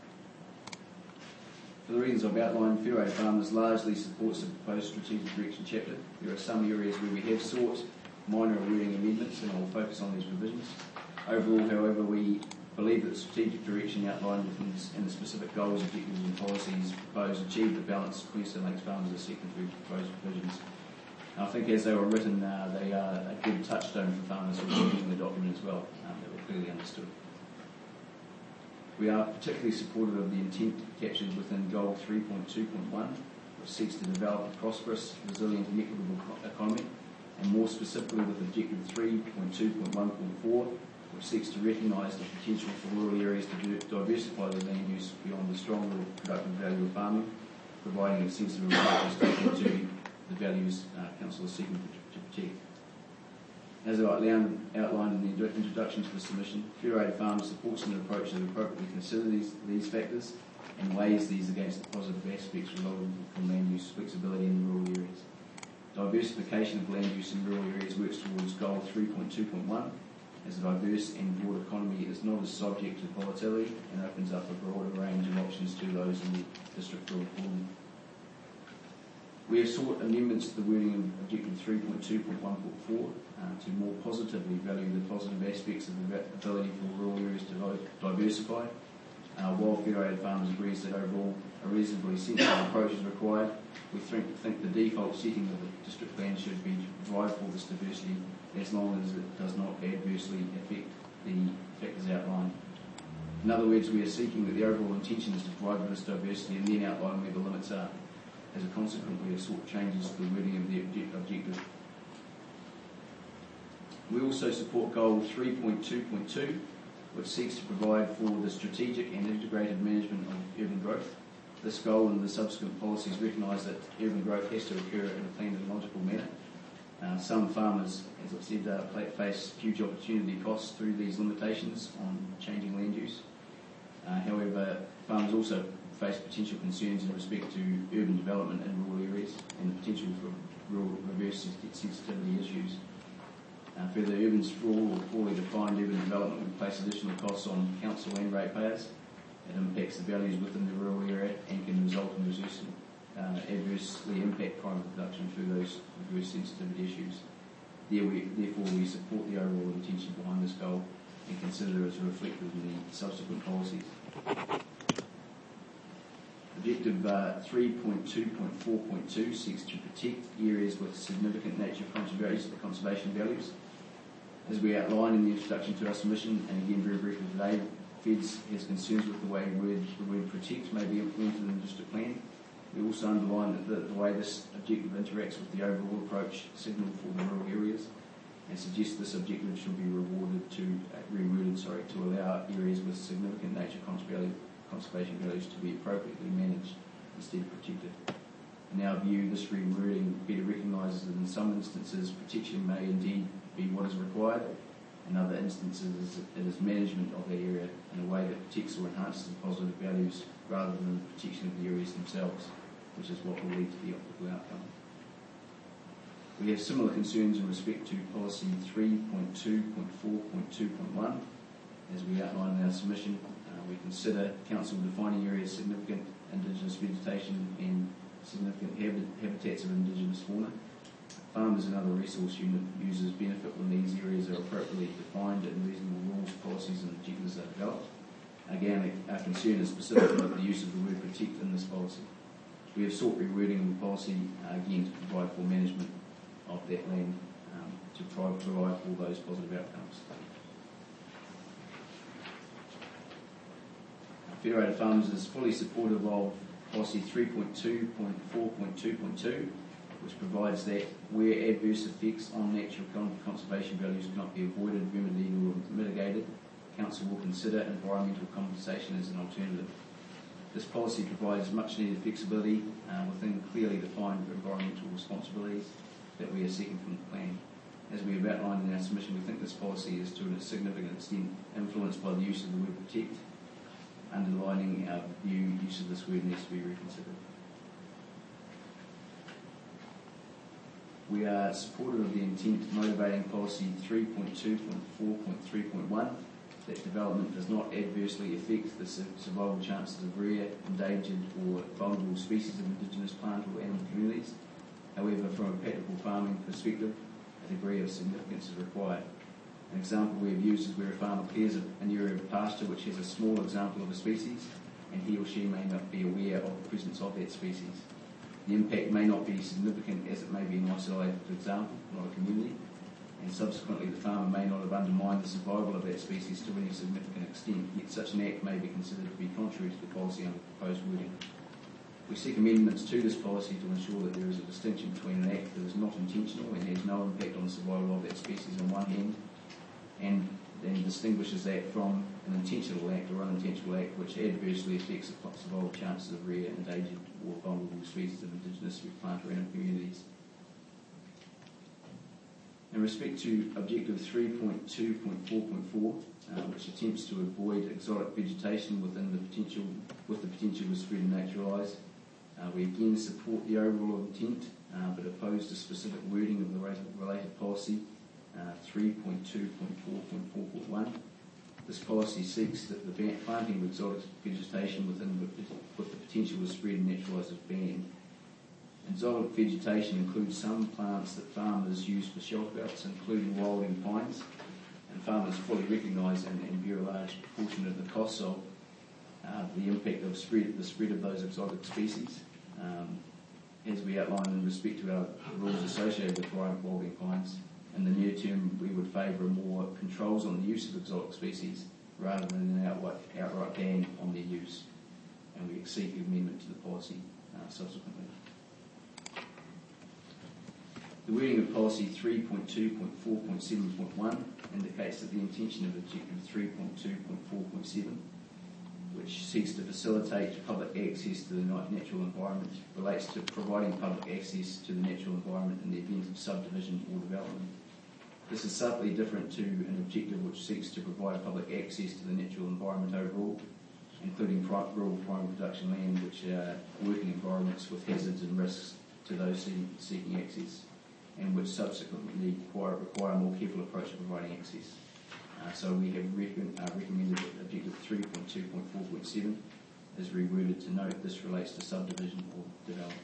For the reasons I've outlined, Federated Farmers largely supports the proposed Strategic Direction chapter. There are some areas where we have sought minor wording amendments, and I'll focus on these provisions. Overall, however, we believe that the strategic direction outlined in the specific goals, objectives and policies proposed achieve the balance Queenstown Lakes Farmers are seeking through proposed provisions. And I think as they were written, they are a good touchstone for farmers who are reading the document as well, that were clearly understood. We are particularly supportive of the intent captured within Goal 3.2.1, which seeks to develop a prosperous, resilient and equitable economy, and more specifically with Objective 3.2.1.4, which seeks to recognise the potential for rural areas to diversify their land use beyond the strong rural productive value of farming, providing a sensible approach to the values Council is seeking to protect. As outlined in the introduction to the submission, Federated Farmers supports an approach that appropriately considers these factors and weighs these against the positive aspects resulting from land use flexibility in rural areas. Diversification of land use in rural areas works towards Goal 3.2.1, as a diverse and broad economy is not as subject to volatility and opens up a broader range of options to those in the district rural economy. We have sought amendments to the wording of Objective 3.2.1.4 to more positively value the positive aspects of the ability for rural areas to diversify. While Federated Farmers agrees that overall a reasonably sensible approach is required, we think the default setting of the district plan should be to provide for this diversity as long as it does not adversely affect the factors outlined. In other words, we are seeking that the overall intention is to provide for this diversity and then outline where the limits are. As a consequence, we have sought changes to the wording of the objective. We also support Goal 3.2.2, which seeks to provide for the strategic and integrated management of urban growth. This goal and the subsequent policies recognise that urban growth has to occur in a planned and logical manner. Some farmers, as I've said, face huge opportunity costs through these limitations on changing land use. However, farmers also face potential concerns in respect to urban development in rural areas and the potential for rural reverse sensitivity issues. Further, urban sprawl or poorly defined urban development will place additional costs on council and ratepayers. It impacts the values within the rural area and can result in adversely impact private production through those reverse sensitivity issues. Therefore, we support the overall intention behind this goal and consider it as reflected in the subsequent policies. Objective 3.2.4.2 seeks to protect areas with significant nature conservation values. As we outlined in the introduction to our submission, and again very briefly today, FEDS has concerns with the way the word protect may be implemented in the district plan. We also underline that the way this objective interacts with the overall approach signal for the rural areas and suggest this objective should be reworded to allow areas with significant nature conservation values to be appropriately managed instead of protected. In our view, this rewording better recognises that in some instances protection may indeed be what is required, in other instances it is management of the area in a way that protects or enhances the positive values rather than the protection of the areas themselves, which is what will lead to the optimal outcome. We have similar concerns in respect to policy 3.2.4.2.1. As we outline in our submission, we consider council defining areas significant indigenous vegetation and significant habitats of indigenous fauna. Farmers and other resource unit users benefit when these areas are appropriately defined and reasonable rules, policies and objectives are developed. Again, our concern is specifically with the use of the word protect in this policy. We have sought rewording of the policy again to provide for management of that land to provide for those positive outcomes. Federated Farmers is fully supportive of policy 3.2.4.2.2, which provides that where adverse effects on natural conservation values cannot be avoided, remedied or mitigated, Council will consider environmental compensation as an alternative. This policy provides much needed flexibility within clearly defined environmental responsibilities that we are seeking from the plan. As we have outlined in our submission, we think this policy is to a significant extent influenced by the use of the word protect. Underlining our view, use of this word needs to be reconsidered. We are supportive of the intent motivating policy 3.2.4.3.1 that development does not adversely affect the survival chances of rare, endangered or vulnerable species of indigenous plant or animal communities. However, from a practical farming perspective, a degree of significance is required. An example we have used is where a farmer clears an area of pasture which has a small example of a species, and he or she may not be aware of the presence of that species. The impact may not be significant as it may be an isolated example, not a community, and subsequently the farmer may not have undermined the survival of that species to any significant extent, yet such an act may be considered to be contrary to the policy under proposed wording. We seek amendments to this policy to ensure that there is a distinction between an act that is not intentional and has no impact on the survival of that species on one hand, and then distinguishes that from an intentional act or unintentional act which adversely affects the survival chances of rare, endangered or vulnerable species of indigenous plant or animal communities. In respect to Objective 3.2.4.4, which attempts to avoid exotic vegetation with the potential to spread and naturalise, we again support the overall intent, but oppose the specific wording of the related policy, 3.2.4.4.1. This policy seeks that the planting of exotic vegetation with the potential to spread and naturalise is banned. Exotic vegetation includes some plants that farmers use for shelter belts, including wilding pines, and farmers fully recognise and bear a large proportion of the costs of the impact of the spread of those exotic species. As we outline in respect to our rules associated with wilding pines, in the near term we would favour more controls on the use of exotic species rather than an outright ban on their use, and we seek amendment to the policy subsequently. The wording of policy 3.2.4.7.1 indicates that the intention of Objective 3.2.4.7, which seeks to facilitate public access to the natural environment, relates to providing public access to the natural environment in the event of subdivision or development. This is subtly different to an objective which seeks to provide public access to the natural environment overall, including rural primary production land, which are working environments with hazards and risks to those seeking access, and which subsequently require a more careful approach to providing access. So we have recommended that Objective 3.2.4.7 is reworded to note this relates to subdivision or development.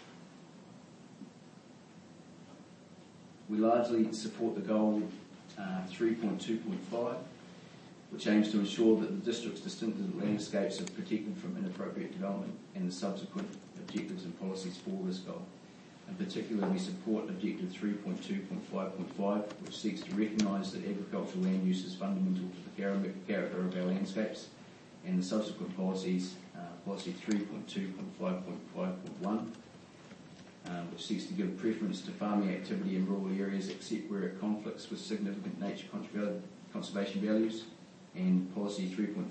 We largely support the goal 3.2.5, which aims to ensure that the district's distinctive landscapes are protected from inappropriate development, and the subsequent objectives and policies for this goal. In particular, we support Objective 3.2.5.5, which seeks to recognise that agricultural land use is fundamental to the character of our landscapes, and the subsequent policies, Policy 3.2.5.5.1, which seeks to give preference to farming activity in rural areas except where it conflicts with significant nature conservation values, and Policy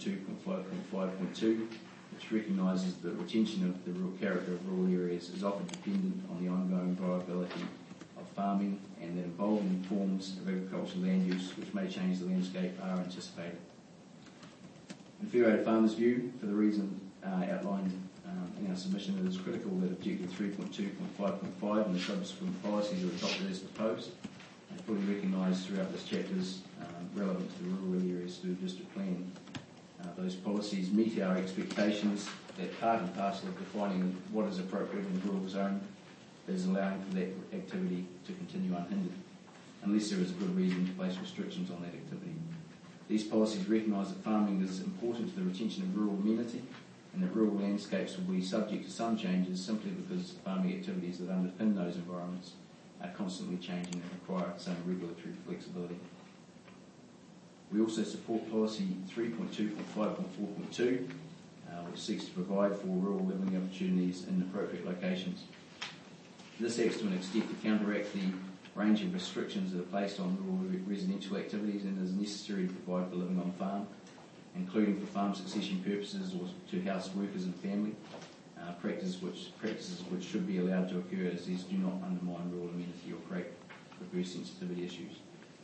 3.2.5.5.2, which recognises that retention of the rural character of rural areas is often dependent on the ongoing viability of farming, and that evolving forms of agricultural land use which may change the landscape are anticipated. In Federated Farmers' view, for the reason outlined in our submission, it is critical that Objective 3.2.5.5 and the subsequent policies are adopted as proposed, and fully recognised throughout this chapter as relevant to the rural areas through the district plan. Those policies meet our expectations that part and parcel of defining what is appropriate in the rural zone is allowing for that activity to continue unhindered, unless there is a good reason to place restrictions on that activity. These policies recognise that farming is important to the retention of rural amenity, and that rural landscapes will be subject to some changes simply because farming activities that underpin those environments are constantly changing and require some regulatory flexibility. We also support Policy 3.2.5.4.2, which seeks to provide for rural living opportunities in appropriate locations. This acts to an extent to counteract the range of restrictions that are placed on rural residential activities and is necessary to provide for living on farm, including for farm succession purposes or to house workers and family, practices which should be allowed to occur as these do not undermine rural amenity or create adverse sensitivity issues.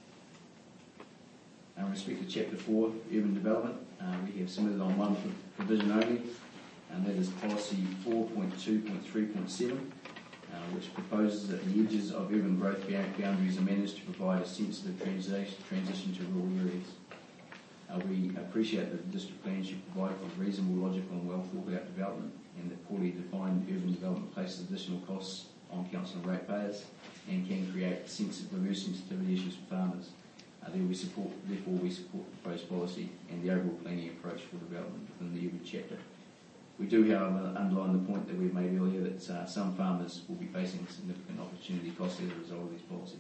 In respect to Chapter 4, Urban Development, we have submitted on one provision only, and that is Policy 4.2.3.7, which proposes that the edges of urban growth boundaries are managed to provide a sensitive transition to rural areas. We appreciate that the district plan should provide for reasonable, logical and well thought out development, and that poorly defined urban development places additional costs on council and ratepayers and can create adverse sensitivity issues for farmers. Therefore, we support the proposed policy and the overall planning approach for development within the urban chapter. We do, however, underline the point that we've made earlier that some farmers will be facing significant opportunity costs as a result of these policies.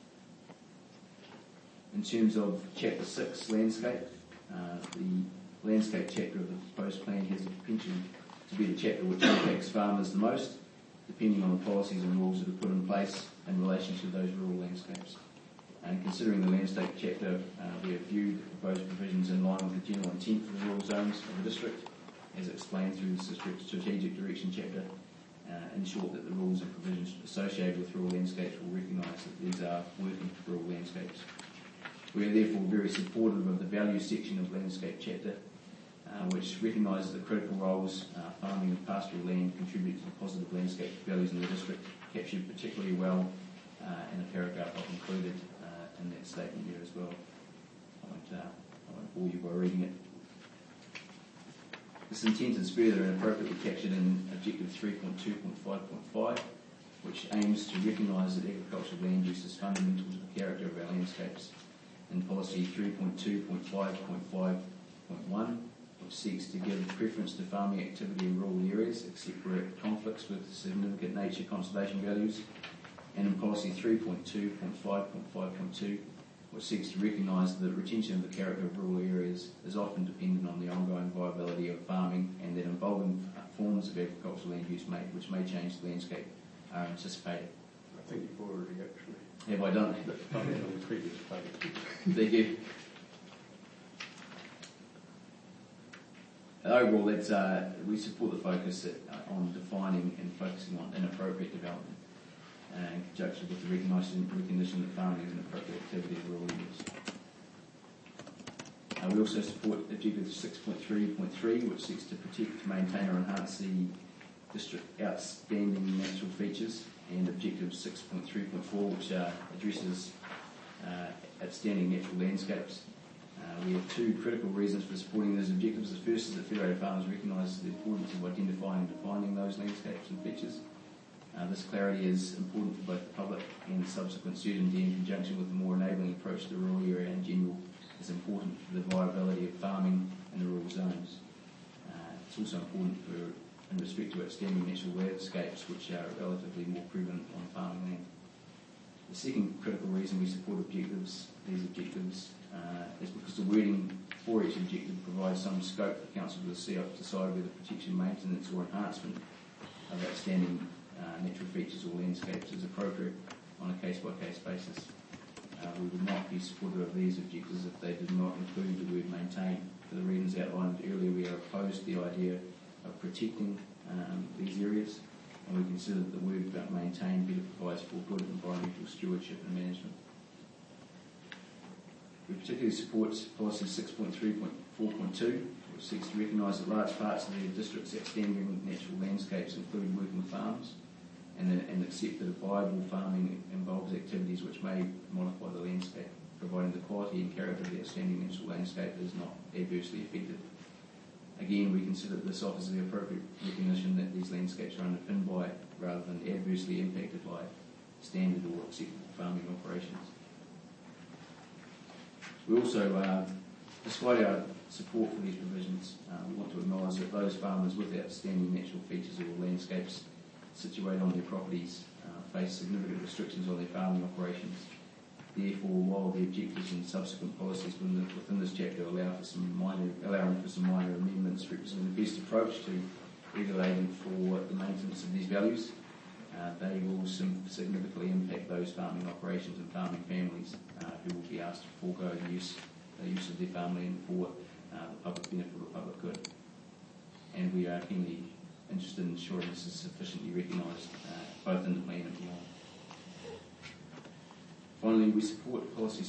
In terms of Chapter 6, Landscape, the Landscape chapter of the proposed plan has the potential to be the chapter which impacts farmers the most, depending on the policies and rules that are put in place in relation to those rural landscapes. And considering the landscape chapter, we have viewed the proposed provisions in line with the general intent for the rural zones of the district, as explained through the strategic direction chapter. In short, that the rules and provisions associated with rural landscapes will recognise that these are working rural landscapes. We are therefore very supportive of the values section of the landscape chapter, which recognises the critical roles farming and pastoral land contribute to the positive landscape values in the district, captured particularly well in a paragraph I've included in that statement here as well. I won't bore you by reading it. This intent is further and appropriately captured in Objective 3.2.5.5, which aims to recognise that agricultural land use is fundamental to the character of our landscapes, in Policy 3.2.5.5.1, which seeks to give preference to farming activity in rural areas, except where it conflicts with significant nature conservation values, and in Policy 3.2.5.5.2, which seeks to recognise that retention of the character of rural areas is often dependent on the ongoing viability of farming, and that involving forms of agricultural land use which may change the landscape are anticipated. I think you've already actually. Have I done That's probably on the previous page. Thank you. Overall, we support the focus on defining and focusing on inappropriate development, in conjunction with the recognition that farming is an appropriate activity in rural areas. We also support Objective 6.3.3, which seeks to protect, maintain or enhance the district's outstanding natural features, and Objective 6.3.4, which addresses outstanding natural landscapes. We have two critical reasons for supporting those objectives. The first is that Federated Farmers recognises the importance of identifying and defining those landscapes and features. This clarity is important for both the public and subsequent certainty in conjunction with a more enabling approach to the rural area in general is important for the viability of farming in the rural zones. It's also important in respect to outstanding natural landscapes which are relatively more prevalent on farming land. The second critical reason we support these objectives, is because the wording for each objective provides some scope for Council to decide whether protection, maintenance or enhancement of outstanding natural features or landscapes is appropriate on a case-by-case basis. We would not be supportive of these objectives if they did not include the word maintain. For the reasons outlined earlier, we are opposed to the idea of protecting these areas, and we consider that the word about maintain better provides for good environmental stewardship and management. We particularly support Policy 6.3.4.2, which seeks to recognise that large parts of the district's outstanding natural landscapes include working farms, and accept that viable farming involves activities which may modify the landscape, providing the quality and character of the outstanding natural landscape is not adversely affected. Again, we consider that this offers the appropriate recognition that these landscapes are underpinned by, rather than adversely impacted by, standard or acceptable farming operations. We also, despite our support for these provisions, we want to acknowledge that those farmers with outstanding natural features or landscapes situated on their properties face significant restrictions on their farming operations. Therefore, while the objectives and subsequent policies within this chapter allowing for some minor amendments represent the best approach to regulating for the maintenance of these values, they will significantly impact those farming operations and farming families who will be asked to forego the use of their farmland for the public benefit or public good. And we are keenly interested in ensuring this is sufficiently recognised both in the plan and beyond. Finally, we support Policy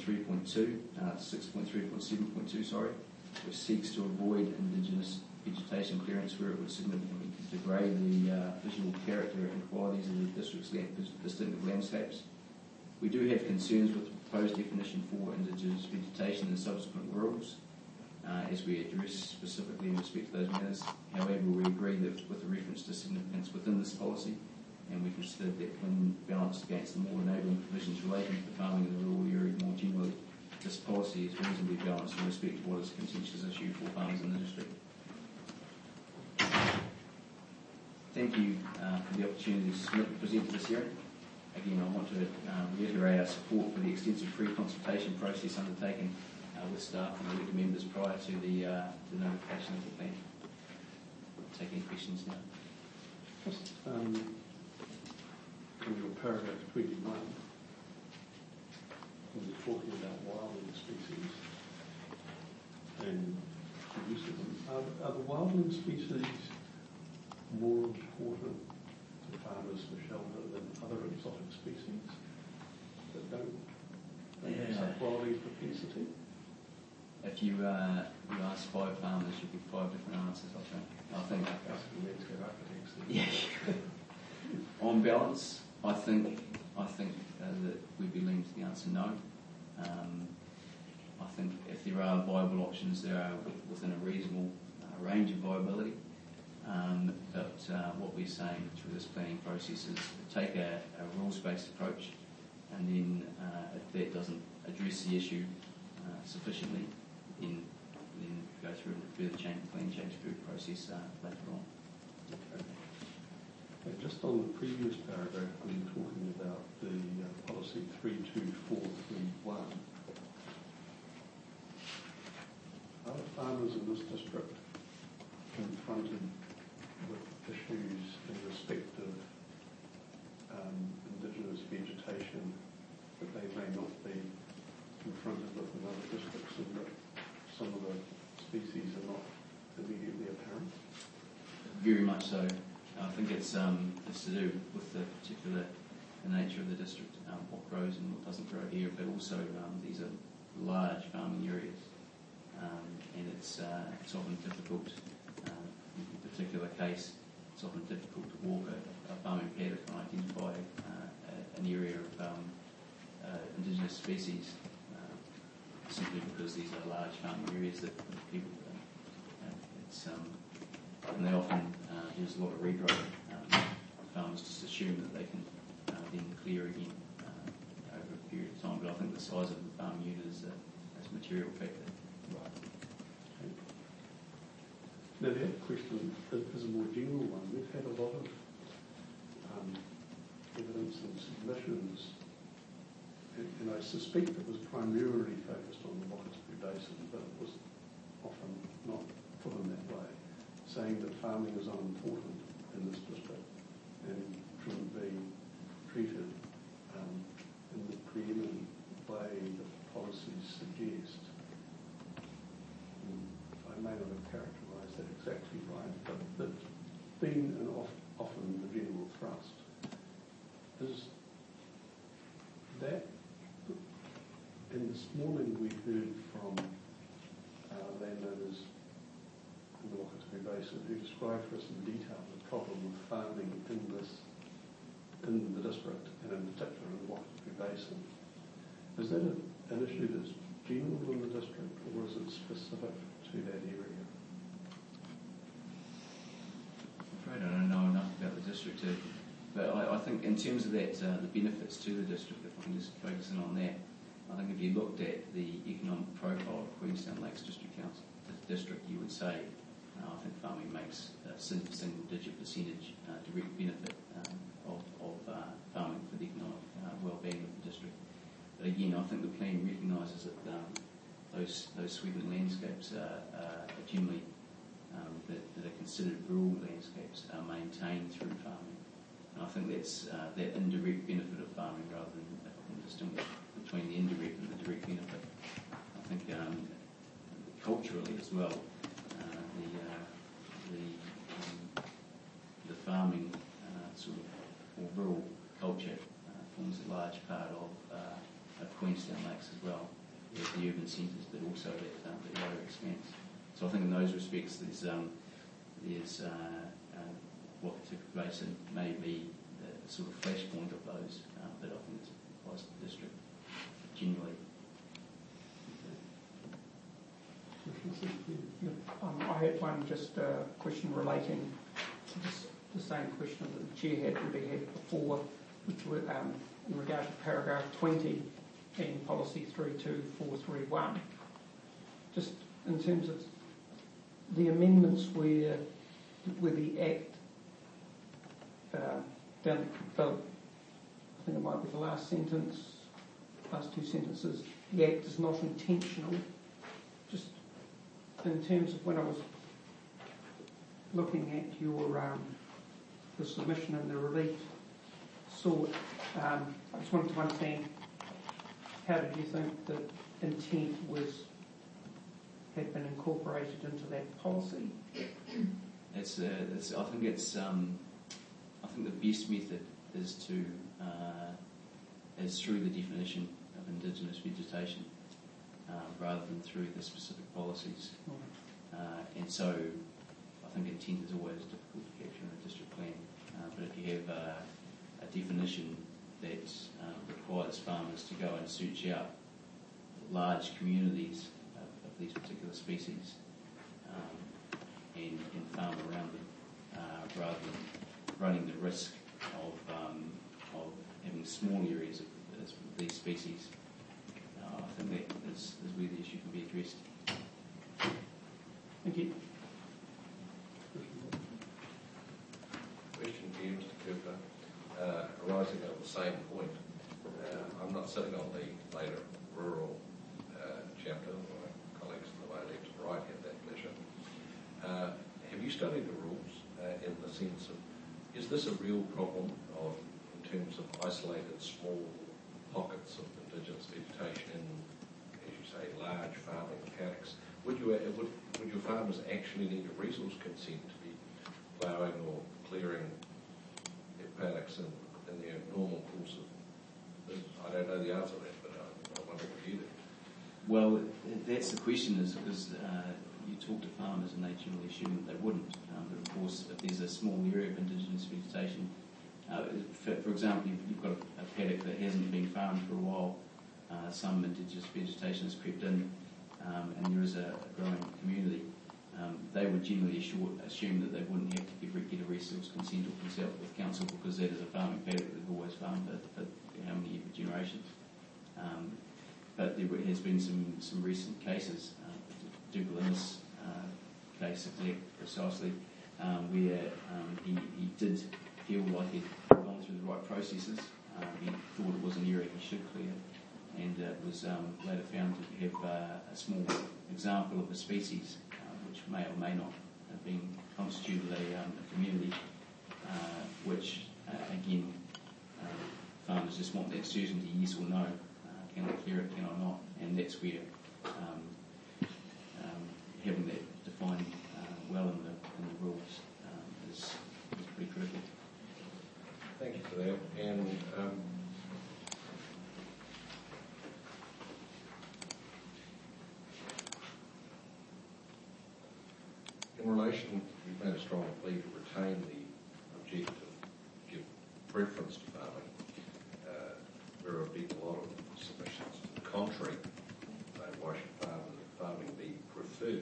6.3.7.2, which seeks to avoid Indigenous vegetation clearance where it would significantly degrade the visual character and qualities of the district's distinctive landscapes. We do have concerns with the proposed definition for Indigenous vegetation and subsequent rules, as we address specifically in respect to those matters. However, we agree that with a reference to significance within this policy, and we consider that when balanced against the more enabling provisions relating to farming in the rural area more generally, this policy is reasonably balanced in respect to what is a contentious issue for farmers in the district. Thank you for the opportunity to present this hearing. Again, I want to reiterate our support for the extensive pre-consultation process undertaken with staff and elected members prior to the notification of the plan. I'll take any questions now. Just in your paragraph 21, when you're talking about wildling species and the use of them, are the wildling species more important to farmers for shelter than other exotic species that don't have such wildling propensity? If you ask 5 farmers, you'll get 5 different answers, I think. Yeah. On balance, I think that we'd be leaning to the answer no. I think if there are viable options, they are within a reasonable range of viability. But what we're saying through this planning process is take a rules-based approach, and then if that doesn't address the issue sufficiently, then go through a further plan change process later on. Okay. Just on the previous paragraph, when you're talking about the policy 32431, are farmers in this district confronted with issues in respect of indigenous vegetation that they may not be confronted with in other districts, and that some of the species are not immediately apparent? Very much so. I think it's to do with the nature of the district, what grows and what doesn't grow here, but also these are large farming areas, and it's often difficult. In a particular case, it's often difficult to walk a farming paddock and identify an area of indigenous species, simply because these are large farming areas that people. And they often there's a lot of regrowth. Farmers just assume that they can then clear again over a period of time. But I think the size of the farm unit is a material factor. Right. Okay. Now the other question is a more general one. We've had a lot of evidence and submissions, and I suspect it was primarily focused on the Wakatipu Basin, but it was often not put in that way, saying that farming is unimportant in this district and shouldn't be treated in the preeminent way that policies suggest. I may not have characterised that exactly right, but that's been often the general thrust. Is that, and this morning we heard from landowners in the Wakatipu Basin who described for us in detail the problem with farming in the district, and in particular in the Wakatipu Basin. Is that an issue that's general in the district, or is it specific to that area? I'm afraid I don't know enough about the district but I think in terms of that, the benefits to the district, if I can just focus in on that, I think if you looked at the economic profile of Queenstown Lakes District Council district, you would say I think farming makes a single-digit percentage direct benefit of farming for the economic well-being of the district. But again, I think the plan recognises that those sweeping landscapes are generally that are considered rural landscapes are maintained through farming. And I think that's that indirect benefit of farming, rather than distinguish between the indirect and the direct benefit. I think culturally as well, the farming sort of or rural culture forms a large part of Queenstown Lakes as well, with the urban centres, but also that lower expanse. So I think in those respects, there's Wakatipu Basin may be the sort of flashpoint of those, but I think it applies to the district generally. I had one question relating to the same question that the Chair had before, which was in regard to paragraph 20, in policy 32431. Just in terms of the amendments where the Act, down the, I think it might be the last sentence, last two sentences, the Act is not intentional. Just in terms of when I was looking at your the submission and the relief sought, I just wanted to understand, how did you think that intent had been incorporated into that policy? I think the best method is through the definition of Indigenous vegetation, rather than through the specific policies. And so I think intent is always difficult to capture in a district plan, but if you have a definition that requires farmers to go and search out large communities of these particular species and farm around them, rather than running the risk of having small areas of these species, I think that is where the issue can be addressed. Thank you. Question for you, Mr. Cooper, arising out of the same point. I'm not sitting on the later rural chapter. My colleagues on the way left and right have that pleasure. Have you studied the rules in the sense of, is this a real problem in terms of isolated small pockets of Indigenous vegetation in, as you say, large farming paddocks? Would your farmers actually need a resource consent to be ploughing or clearing their paddocks in their normal course of business? I don't know the answer to that, but I wonder if you do. Well, that's the question, is you talk to farmers and they generally assume that they wouldn't. But of course, if there's a small area of Indigenous vegetation, for example, you've got a paddock that hasn't been farmed for a while, some Indigenous vegetation has crept in, and there is a growing community, they would generally assume that they wouldn't have to get a resource consent or consult with council, because that is a farming paddock that they've always farmed for how many generations. But there has been some recent cases, Dougal Innes case precisely, where he did feel like he'd gone through the right processes. He thought it was an area he should clear, and it was later found to have a small example of a species which may or may not have been constituted a community, which again farmers just want that certainty, yes or no, can I clear it, can I not, and that's where having that defined well in the rules is pretty critical. Thank you for that. And in relation, we've made a strong plea to retain the objective, give preference to farming. There have been a lot of submissions to the contrary. Why should farming be preferred?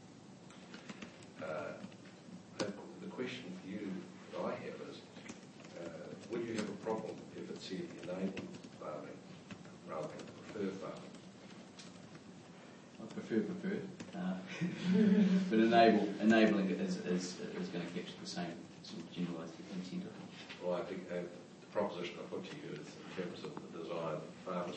The question for you that I have is, would you have a problem if it said enable farming rather than prefer farming? I prefer preferred, but enabling it is going to capture the same sort of generalised intent. Well, I think the proposition I put to you is in terms of the desire that farmers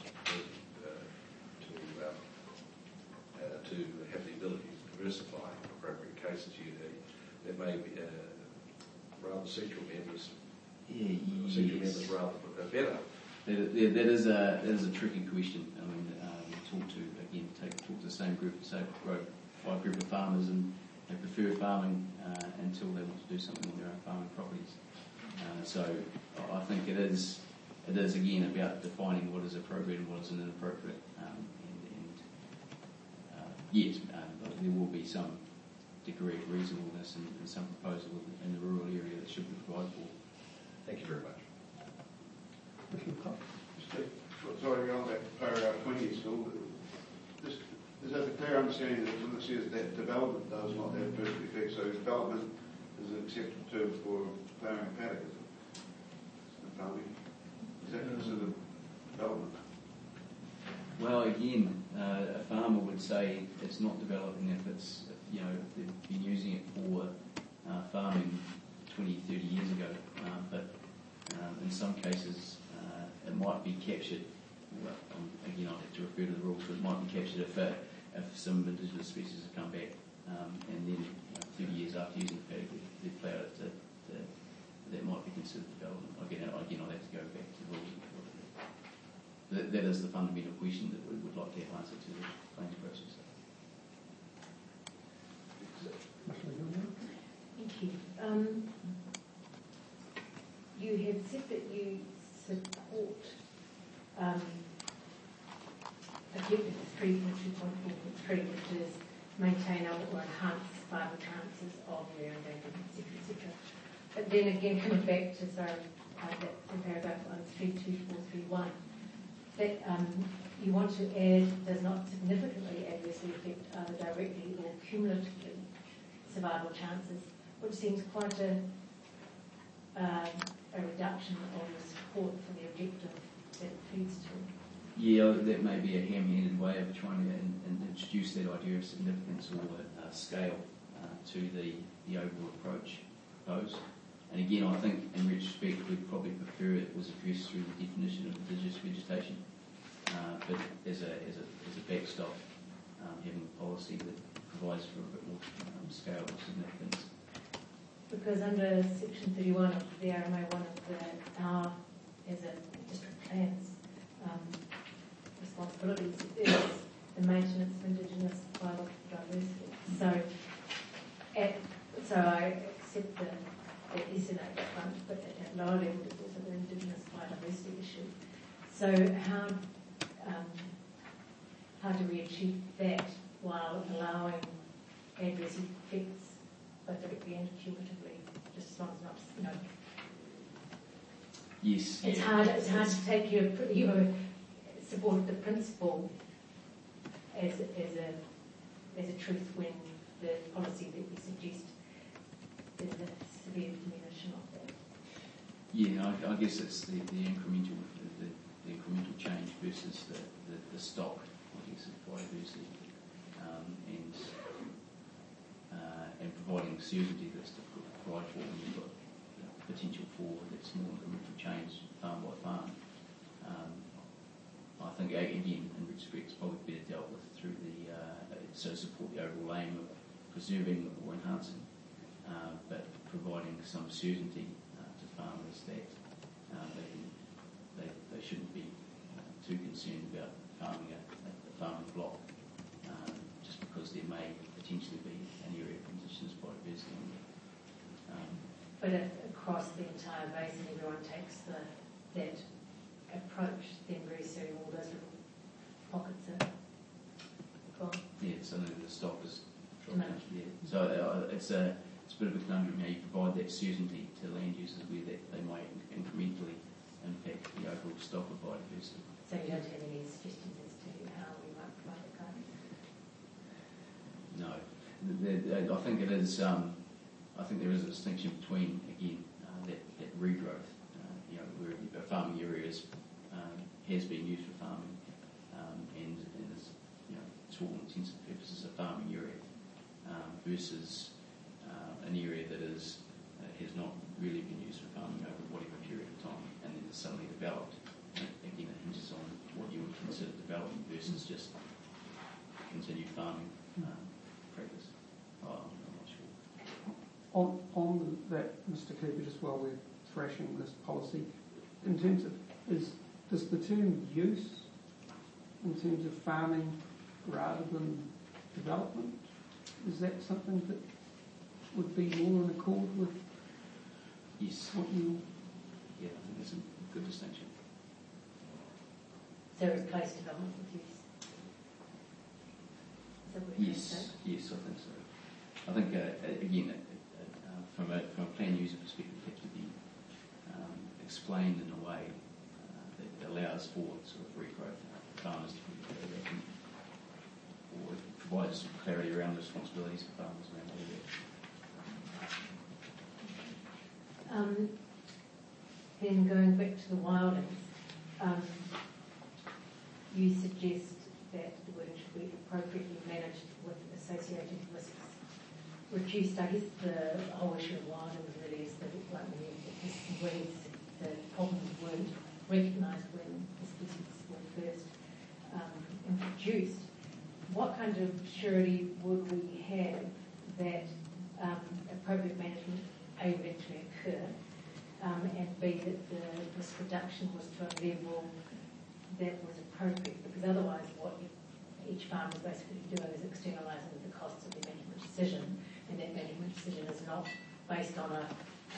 to have the ability to diversify in appropriate cases. There may be rather suit your members. Suit your members rather better. That is a tricky question. I mean, we talk to the same group, say, five group of farmers, and they prefer farming until they want to do something on their own farming properties. So I think it is again about defining what is appropriate and what is inappropriate. Yes, there will be some degree of reasonableness and some proposal in the rural area that should be provided for. Thank you very much. Sorry, on that paragraph 20 still, is that a clear understanding that when it says that development does not have first effect, so development is an accepted term for ploughing a paddock, is it? Farming. Is that considered development? Well, again, a farmer would say it's not developing if it's, if they've been using it for farming 20, 30 years ago. But in some cases, it might be captured. Well, again, I'll have to refer to the rules, but it might be captured if some indigenous species have come back, and then 30 years after using the paddock, they've ploughed it. That might be considered development. Again, I'll have to go back to the rules. That is the fundamental question that we would like to have answered to the planning process. Thank you. You have said that you support objective 3.2.4.3, which is maintain or enhance viable chances of rare endangerment, etc. But then again, coming back to paragraph 32431, that you want to add does not significantly adversely affect either directly or cumulatively survival chances, which seems quite a reduction of the support for the objective that it feeds to. Yeah, that may be a ham-handed way of trying to introduce that idea of significance or scale to the overall approach proposed. And again, I think in retrospect we'd probably prefer it was addressed through the definition of indigenous vegetation, but as a backstop, having a policy that provides for a bit more scale or significance. Because under section 31 of the RMA, one of our as a district plans responsibilities is the maintenance of indigenous biodiversity. So I accept the SNA front, but at lower level there's also the indigenous biodiversity issue. So how do we achieve that while allowing adverse effects, both directly and cumulatively, just as long as not, Yes. It's hard to take your support of the principle as a truth when the policy that you suggest is a severe diminution of that. Yeah, I guess it's the incremental change versus the stock, I guess, of biodiversity, and providing certainty that's difficult to provide for when you've got potential for that small incremental change farm by farm. I think again, in respect, it's probably better dealt with through support the overall aim of preserving or enhancing, but providing some certainty to farmers that they shouldn't be too concerned about farming a farming block just because there may potentially be an area of indigenous biodiversity. But across the entire basin, everyone takes that approach, then very soon all those little pockets are gone. Yeah, so the stock is dropped out. Yeah. So it's a bit of a conundrum how you provide that certainty to land users where that they might incrementally impact the overall stock of biodiversity. So you don't have any suggestions as to how we might provide that guidance? No. I think it is. I think there is a distinction between, again, that regrowth, where a farming area has been used for farming and is, to all intents and purposes, a farming area, versus an area that has not really been used for farming over whatever period of time, and then it's suddenly developed. Again, it hinges on what you would consider development versus just continued farming practice. I'm not sure. On that, Mr. Cooper, just while we're thrashing this policy, in terms of, does the term use, in terms of farming rather than development, is that something that would be more in accord with Yes. what you... Yeah, I think that's a good distinction. So replace development with use? Is that what you're saying? Yes, I think so. I think, again, from a plan user perspective, it has to be explained in a way that allows for sort of regrowth farmers to or provides clarity around the responsibilities for farmers around all that. Then going back to the wildlands, you suggest that the wording should be appropriately managed with associated risks. Reduced, I guess the whole issue of wildings really is that the problems weren't recognised when the species were first introduced. What kind of surety would we have that appropriate management A would actually occur, and B that the risk reduction was to a level that was appropriate? Because otherwise what each farm is basically doing is externalising the costs of the management decision, and that management decision is not based on a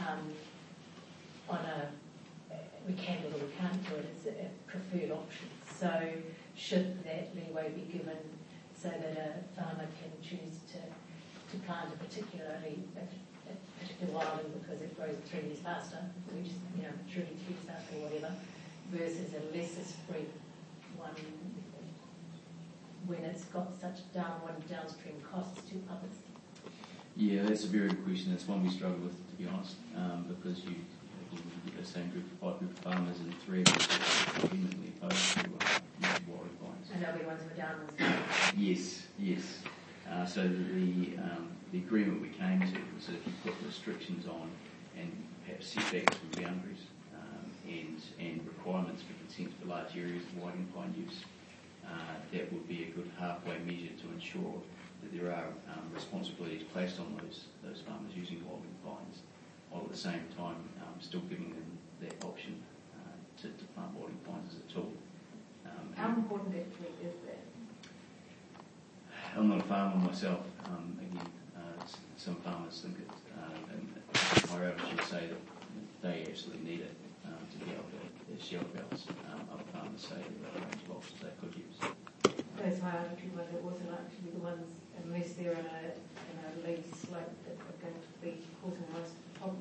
we can do it or we can't do it, it's a preferred option. So should that leeway be given so that a farmer can choose to plant a particular wilding because it grows 3 years faster, which is, maturity 2 years faster or whatever, versus a lesser spread one when it's got such downstream costs to others? Yeah, that's a very good question. That's one we struggle with, to be honest, because you get the same group of 5 group of farmers and 3 of them are vehemently opposed to wilding vines. And they'll be ones with downwards. Yes. So the agreement we came to was that if you put restrictions on and perhaps setbacks from boundaries and requirements for consent for large areas of whiting pine use, that would be a good halfway measure to ensure that there are responsibilities placed on those farmers using whiting pines, while at the same time still giving them that option to plant whiting pines as a tool. How important actually is that? I'm not a farmer myself. Again, some farmers think it, and I should say that they absolutely need it to be able to shelter belts. Other farmers say that there are a range of options they could use. Those high-altitude ones, it wasn't actually the ones, unless they're in a lee slope, that are going to be causing most of the problem.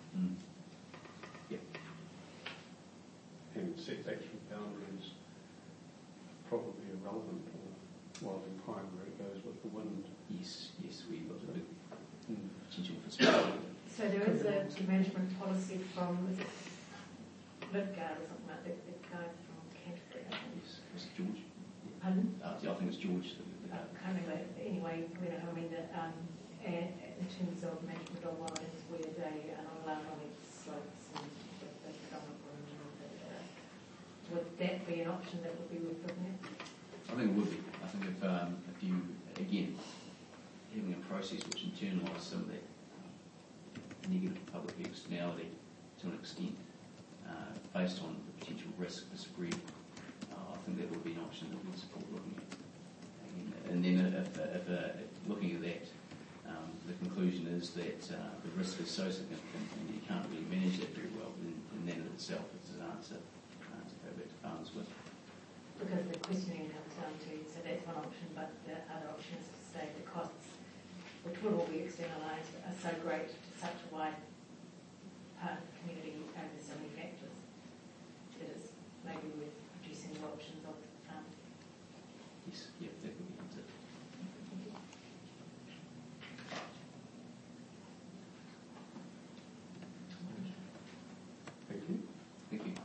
Yep. And setbacks from boundaries probably irrelevant for wilding pine where it goes with the wind. Yes, we've got a big potential for speed. So there is a management policy from, is it Lidgard or something like that, the guy from Canterbury, I think. Yes, was it George? Pardon? I think it's George. Anyway, in terms of management of wildings where they are not allowed on these slopes and the predominant would that be an option that would be worth looking at? I think it would be. I think if you, again, having a process which internalises some of that negative public externality to an extent, based on the potential risk for spread, I think that would be an option that we'd support looking at. And then if looking at that, the conclusion is that the risk is so significant and you can't really manage that very well, then that in itself is an answer to go back to farmers with. Because the questioning comes down to, so that's one option, but the other option is to say the costs, which will all be externalised, are so great to such a wide part of the community over so many factors that it's maybe worth reducing the options of the farm. Yes, that would be it. Thank you. Thank you.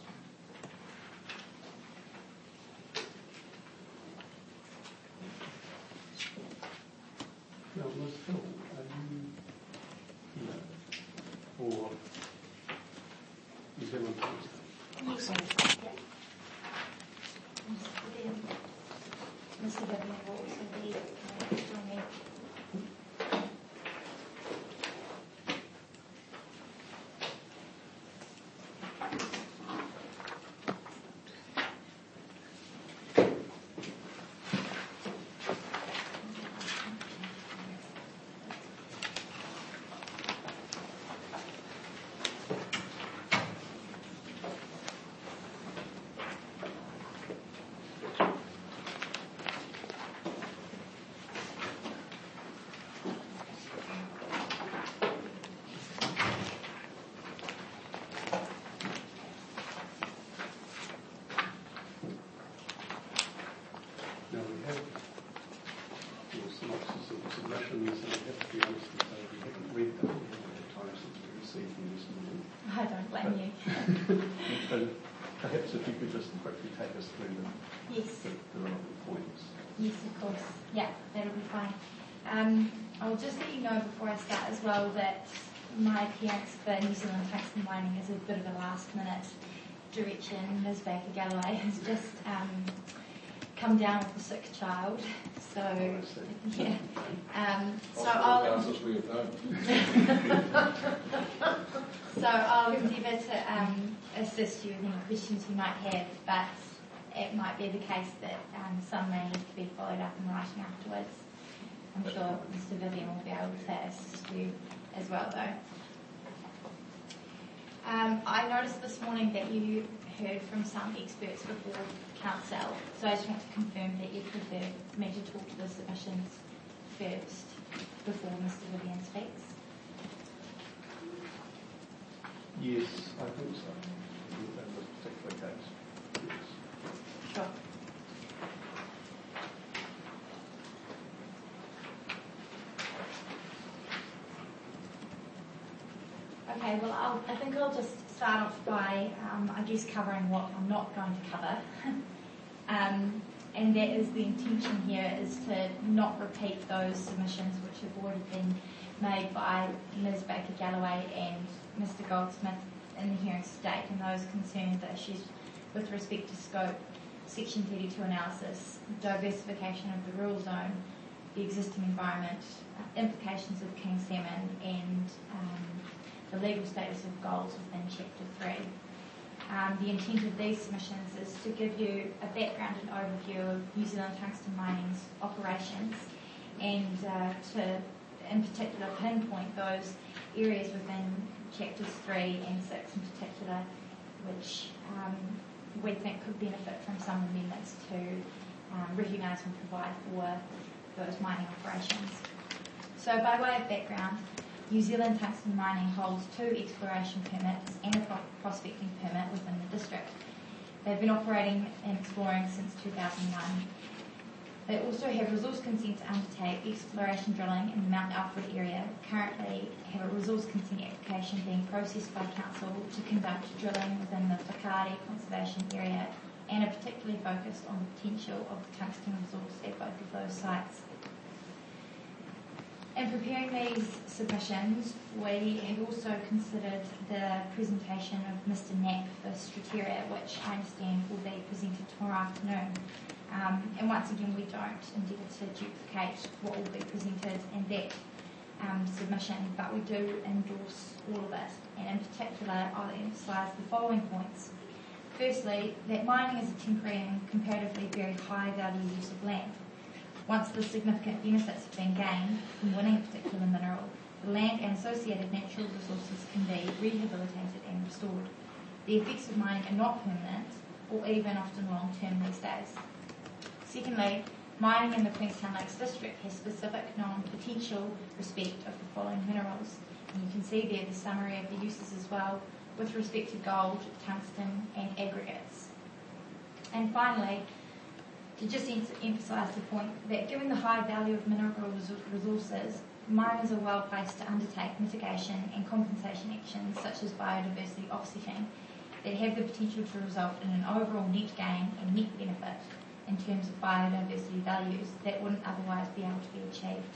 Now, Ms. Hill, are you here for New Zealand Police? Yes, yeah. Mr. Governor will also be joining. Now, we have your synopsis of the submissions, and I have to be honest and say we haven't read them in the time since we received them this morning. I don't blame you. And perhaps if you could just quickly take us through the relevant points. Yes, of course. Yeah, that'll be fine. I'll just let you know before I start as well that my appearance for New Zealand Tungsten Mining is a bit of a last-minute direction. Ms. Baker Galloway has just come down with a sick child, so yeah. So I'll so I'll endeavour to assist you with any questions you might have, but it might be the case that some may need to be followed up in writing afterwards. I'm sure Mr. Vivian will be able to assist you as well, though. I noticed this morning that you heard from some experts before Council, so I just want to confirm that you prefer me to talk to the submissions first before Mr. Vivian speaks. Yes, I think so. In this particular case, yes. Sure. Okay, well, I think I'll just start off by, I guess, covering what I'm not going to cover. And that is the intention here is to not repeat those submissions which have already been made by Ms. Baker Galloway and Mr. Goldsmith in the hearing state, and those concern the issues with respect to scope, Section 32 analysis, diversification of the rural zone, the existing environment, implications of king salmon, and the legal status of goals within Chapter 3. The intent of these submissions is to give you a background and overview of New Zealand Tungsten Mining's operations and to, in particular, pinpoint those areas within Chapters 3 and 6 in particular which we think could benefit from some amendments to recognise and provide for those mining operations. So by way of background, New Zealand Tungsten Mining holds 2 exploration permits and a prospecting permit within the district. They've been operating and exploring since 2009. They also have resource consent to undertake exploration drilling in the Mount Alfred area. Currently have a resource consent application being processed by Council to conduct drilling within the Whakaari Conservation Area and are particularly focused on the potential of the tungsten resource at both of those sites. In preparing these submissions, we have also considered the presentation of Mr. Knapp for Strateria, which I understand will be presented tomorrow afternoon. And once again, we don't endeavour to duplicate what will be presented in that submission, but we do endorse all of it. And in particular, I'll emphasise the following points. Firstly, that mining is a temporary and comparatively very high value use of land. Once the significant benefits have been gained from winning a particular mineral, the land and associated natural resources can be rehabilitated and restored. The effects of mining are not permanent or even often long-term these days. Secondly, mining in the Queenstown Lakes District has specific known potential respect of the following minerals. And you can see there the summary of the uses as well with respect to gold, tungsten and aggregates. And finally, to just emphasise the point that given the high value of mineral resources, miners are well placed to undertake mitigation and compensation actions such as biodiversity offsetting that have the potential to result in an overall net gain and net benefit in terms of biodiversity values that wouldn't otherwise be able to be achieved.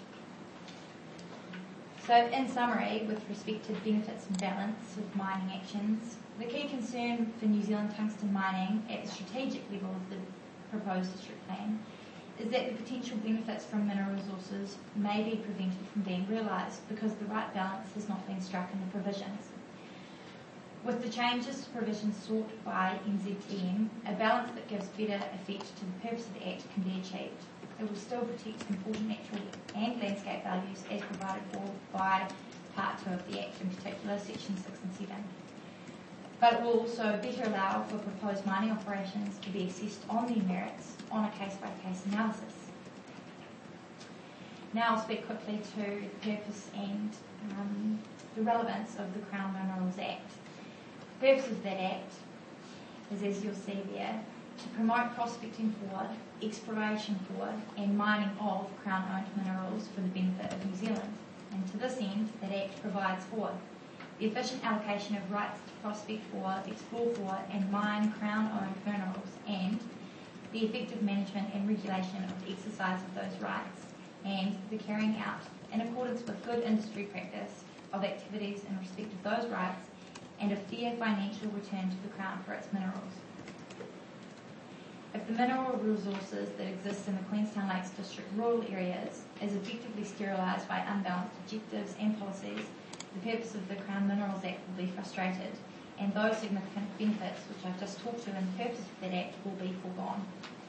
So in summary, with respect to benefits and balance of mining actions, the key concern for New Zealand Tungsten Mining at the strategic level of the proposed district plan is that the potential benefits from mineral resources may be prevented from being realised because the right balance has not been struck in the provisions. With the changes to provisions sought by NZTM, a balance that gives better effect to the purpose of the Act can be achieved. It will still protect important natural and landscape values as provided for by Part 2 of the Act, in particular Section 6 and 7. But it will also better allow for proposed mining operations to be assessed on their merits on a case-by-case analysis. Now I'll speak quickly to the purpose and the relevance of the Crown Minerals Act. The purpose of that Act is, as you'll see there, to promote prospecting for, exploration for and mining of Crown-owned minerals for the benefit of New Zealand. And to this end, that Act provides for the efficient allocation of rights to prospect for, explore for and mine Crown-owned minerals, and the effective management and regulation of the exercise of those rights, and the carrying out, in accordance with good industry practice, of activities in respect of those rights, and a fair financial return to the Crown for its minerals. If the mineral resources that exist in the Queenstown Lakes District rural areas is effectively sterilised by unbalanced objectives and policies, the purpose of the Crown Minerals Act will be frustrated, and those significant benefits which I've just talked to in the purpose of that Act will be foregone.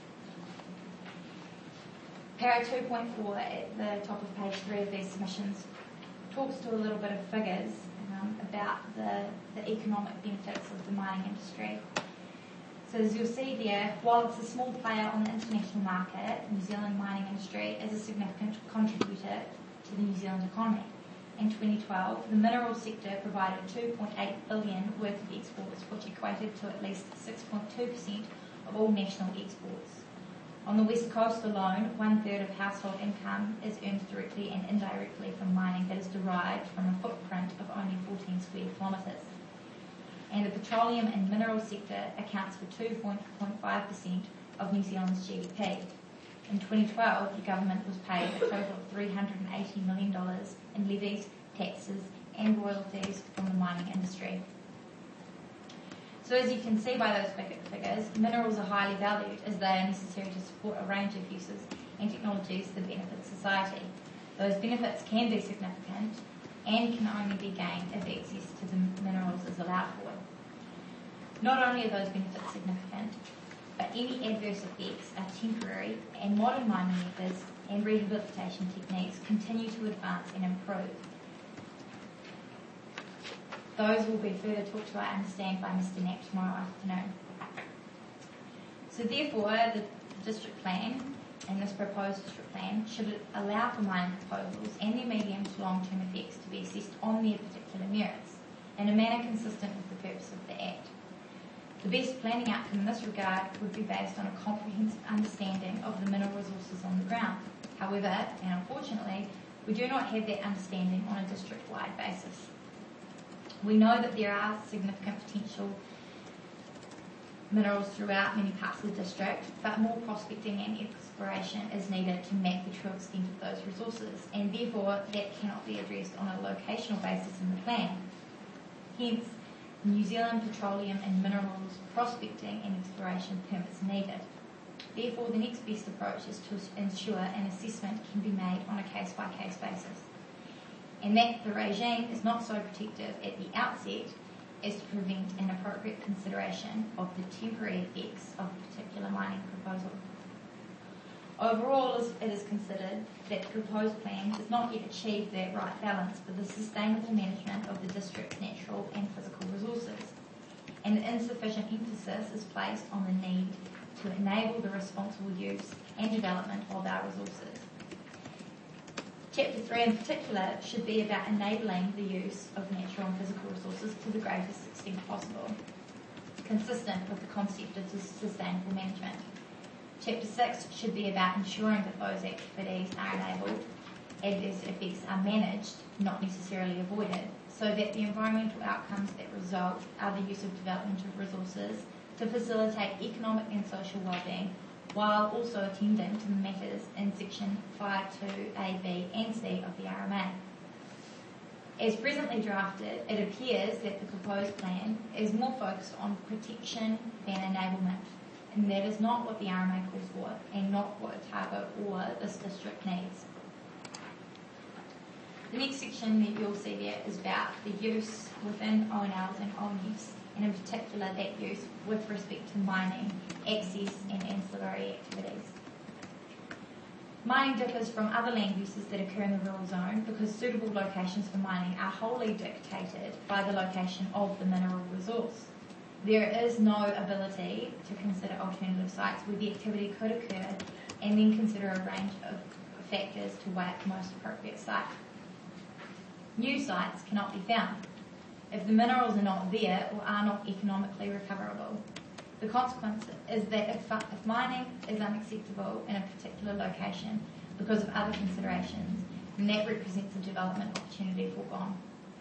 Para 2.4 at the top of page 3 of these submissions talks to a little bit of figures about the economic benefits of the mining industry. So as you'll see there, while it's a small player on the international market, the New Zealand mining industry is a significant contributor to the New Zealand economy. In 2012, the minerals sector provided $2.8 billion worth of exports, which equated to at least 6.2% of all national exports. On the West Coast alone, 1/3 of household income is earned directly and indirectly from mining that is derived from a footprint of only 14 square kilometres. And the petroleum and minerals sector accounts for 2.5% of New Zealand's GDP. In 2012, the government was paid a total of $380 million in levies, taxes and royalties from the mining industry. So as you can see by those figures, minerals are highly valued as they are necessary to support a range of uses and technologies that benefit society. Those benefits can be significant and can only be gained if access to the minerals is allowed for. Not only are those benefits significant, but any adverse effects are temporary, and modern mining methods and rehabilitation techniques continue to advance and improve. Those will be further talked to, I understand, by Mr. Knapp tomorrow afternoon. So therefore, the district plan and this proposed district plan should allow for mining proposals and their medium to long-term effects to be assessed on their particular merits in a manner consistent with the purpose of the Act. The best planning outcome in this regard would be based on a comprehensive understanding of the mineral resources on the ground. However, and unfortunately, we do not have that understanding on a district-wide basis. We know that there are significant potential minerals throughout many parts of the district, but more prospecting and exploration is needed to map the true extent of those resources, and therefore that cannot be addressed on a locational basis in the plan. Hence, New Zealand petroleum and minerals prospecting and exploration permits needed. Therefore, the next best approach is to ensure an assessment can be made on a case-by-case basis, and that the regime is not so protective at the outset as to prevent inappropriate consideration of the temporary effects of a particular mining proposal. Overall, it is considered that the proposed plan does not yet achieve that right balance for the sustainable management of the district's natural and physical resources, and insufficient emphasis is placed on the need to enable the responsible use and development of our resources. Chapter 3 in particular should be about enabling the use of natural and physical resources to the greatest extent possible, consistent with the concept of sustainable management. Chapter 6 should be about ensuring that those activities are enabled, adverse effects are managed, not necessarily avoided, so that the environmental outcomes that result are the use of development of resources to facilitate economic and social well-being, while also attending to the matters in section 5.2a, b and c of the RMA. As presently drafted, it appears that the proposed plan is more focused on protection than enablement, and that is not what the RMA calls for, and not what Otago or this district needs. The next section that you'll see there is about the use within ONLs and ONFs, and in particular that use with respect to mining, access and ancillary activities. Mining differs from other land uses that occur in the rural zone because suitable locations for mining are wholly dictated by the location of the mineral resource. There is no ability to consider alternative sites where the activity could occur and then consider a range of factors to weigh out the most appropriate site. New sites cannot be found if the minerals are not there or are not economically recoverable. The consequence is that if mining is unacceptable in a particular location because of other considerations, then that represents a development opportunity foregone.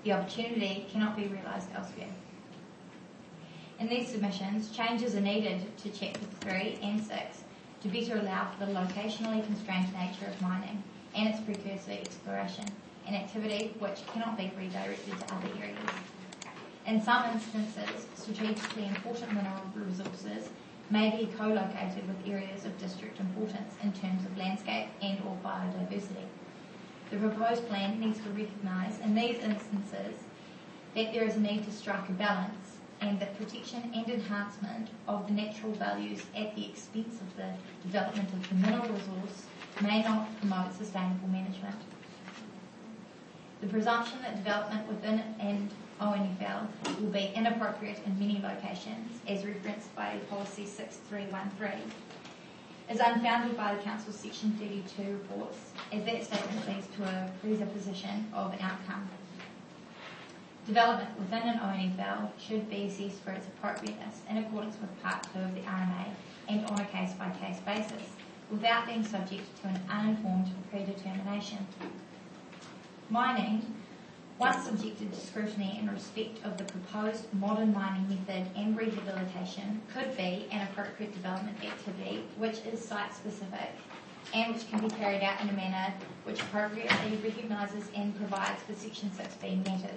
the opportunity cannot be realised elsewhere. In these submissions, changes are needed to Chapter 3 and 6 to better allow for the locationally constrained nature of mining and its precursor exploration, an activity which cannot be redirected to other areas. In some instances, strategically important mineral resources may be co-located with areas of district importance in terms of landscape and or biodiversity. The proposed plan needs to recognise in these instances that there is a need to strike a balance and that protection and enhancement of the natural values at the expense of the development of the mineral resource may not promote sustainable management. The presumption that development within an ONFL will be inappropriate in many locations, as referenced by Policy 6313, is unfounded by the Council's Section 32 reports, as that statement leads to a presupposition of an outcome. Development within an ONFL should be assessed for its appropriateness in accordance with Part 2 of the RMA and on a case-by-case basis, without being subject to an uninformed predetermination. Mining, once subjected to scrutiny in respect of the proposed modern mining method and rehabilitation, could be an appropriate development activity which is site-specific and which can be carried out in a manner which appropriately recognises and provides for Section 6B matters.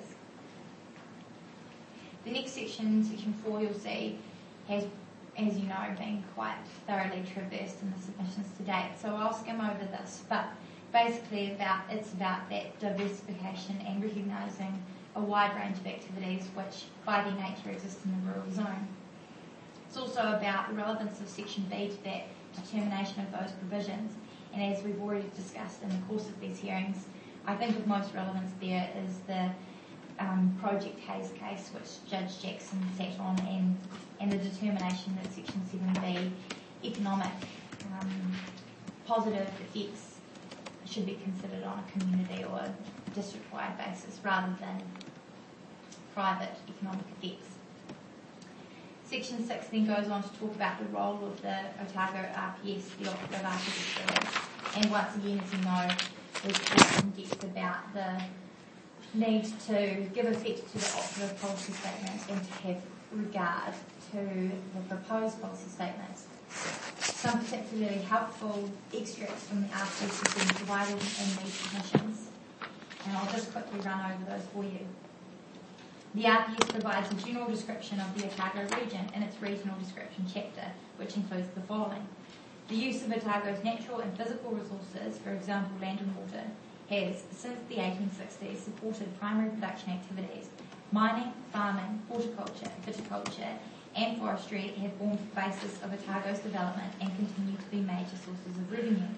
The next section, Section 4, you'll see, has, as you know, been quite thoroughly traversed in the submissions to date, so I'll skim over this, but basically it's about that diversification and recognising a wide range of activities which by their nature exist in the rural zone. It's also about the relevance of Section B to that determination of those provisions, and as we've already discussed in the course of these hearings, I think of most relevance there is the Project Hayes case which Judge Jackson sat on and the determination that Section 7B economic positive effects should be considered on a community or district-wide basis rather than private economic effects. Section 6 then goes on to talk about the role of the Otago RPS, the Operative Architecture, and once again, as you know, we've talked in depth about the need to give effect to the operative policy statements and to have regard to the proposed policy statements. Some particularly helpful extracts from the RPS have been provided in these submissions, and I'll just quickly run over those for you. The RPS provides a general description of the Otago region in its regional description chapter, which includes the following. The use of Otago's natural and physical resources, for example land and water, has, since the 1860s, supported primary production activities. Mining, farming, horticulture, viticulture and forestry have formed the basis of Otago's development and continue to be major sources of revenue.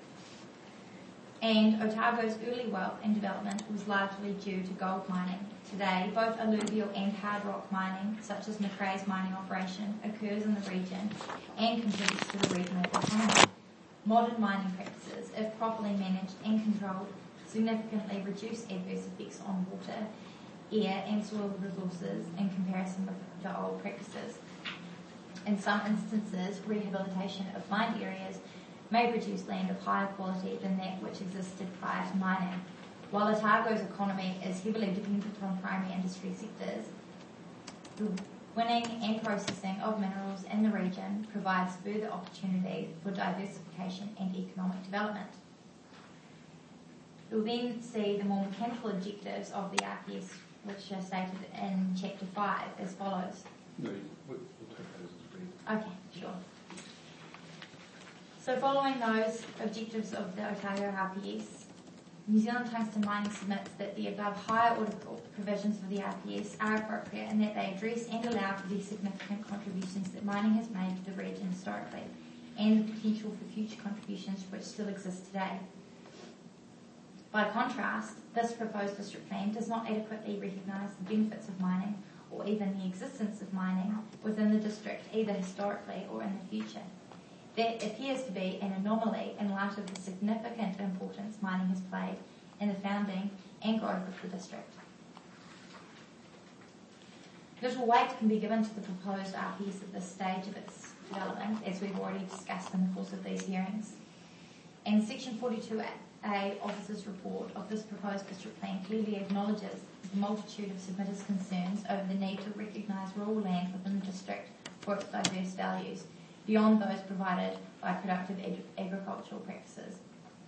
And Otago's early wealth and development was largely due to gold mining. Today, both alluvial and hard rock mining, such as Macrae's mining operation, occurs in the region and contributes to the regional economy. Modern mining practices, if properly managed and controlled, significantly reduce adverse effects on water, air and soil resources in comparison with the old practices. In some instances, rehabilitation of mined areas may produce land of higher quality than that which existed prior to mining. While Otago's economy is heavily dependent on primary industry sectors, the winning and processing of minerals in the region provides further opportunity for diversification and economic development. You'll then see the more mechanical objectives of the RPS, which are stated in Chapter 5 as follows. No, we'll take those as read. Okay, sure. So following those objectives of the Otago RPS, New Zealand Tungsten Mining submits that the above higher order provisions for the RPS are appropriate and that they address and allow for the significant contributions that mining has made to the region historically and the potential for future contributions which still exist today. By contrast, this proposed district plan does not adequately recognise the benefits of mining or even the existence of mining within the district, either historically or in the future. That appears to be an anomaly in light of the significant importance mining has played in the founding and growth of the district. Little weight can be given to the proposed RPS at this stage of its development, as we've already discussed in the course of these hearings. And Section 42 A Officer's Report of this proposed district plan clearly acknowledges the multitude of submitters' concerns over the need to recognise rural land within the district for its diverse values, beyond those provided by productive agricultural practices.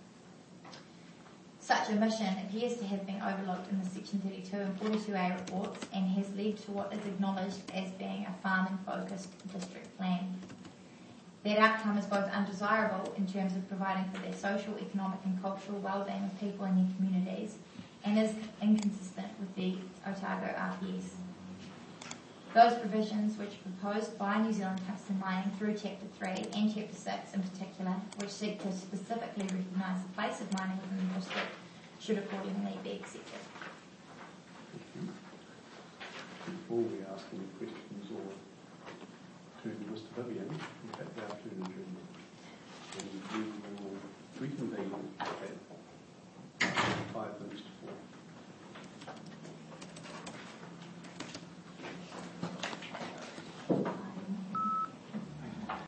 Such omission appears to have been overlooked in the Section 32 and 42A reports and has led to what is acknowledged as being a farming-focused district plan. That outcome is both undesirable in terms of providing for their social, economic and cultural well-being of people in their communities and is inconsistent with the Otago RPS. Those provisions which are proposed by New Zealand Tungsten Mining through Chapter 3 and Chapter 6 in particular, which seek to specifically recognise the place of mining within the district, should accordingly be accepted. Thank you. Before we ask any questions or to Mr. Vivian, in fact, our turn adjourned. And we will reconvene at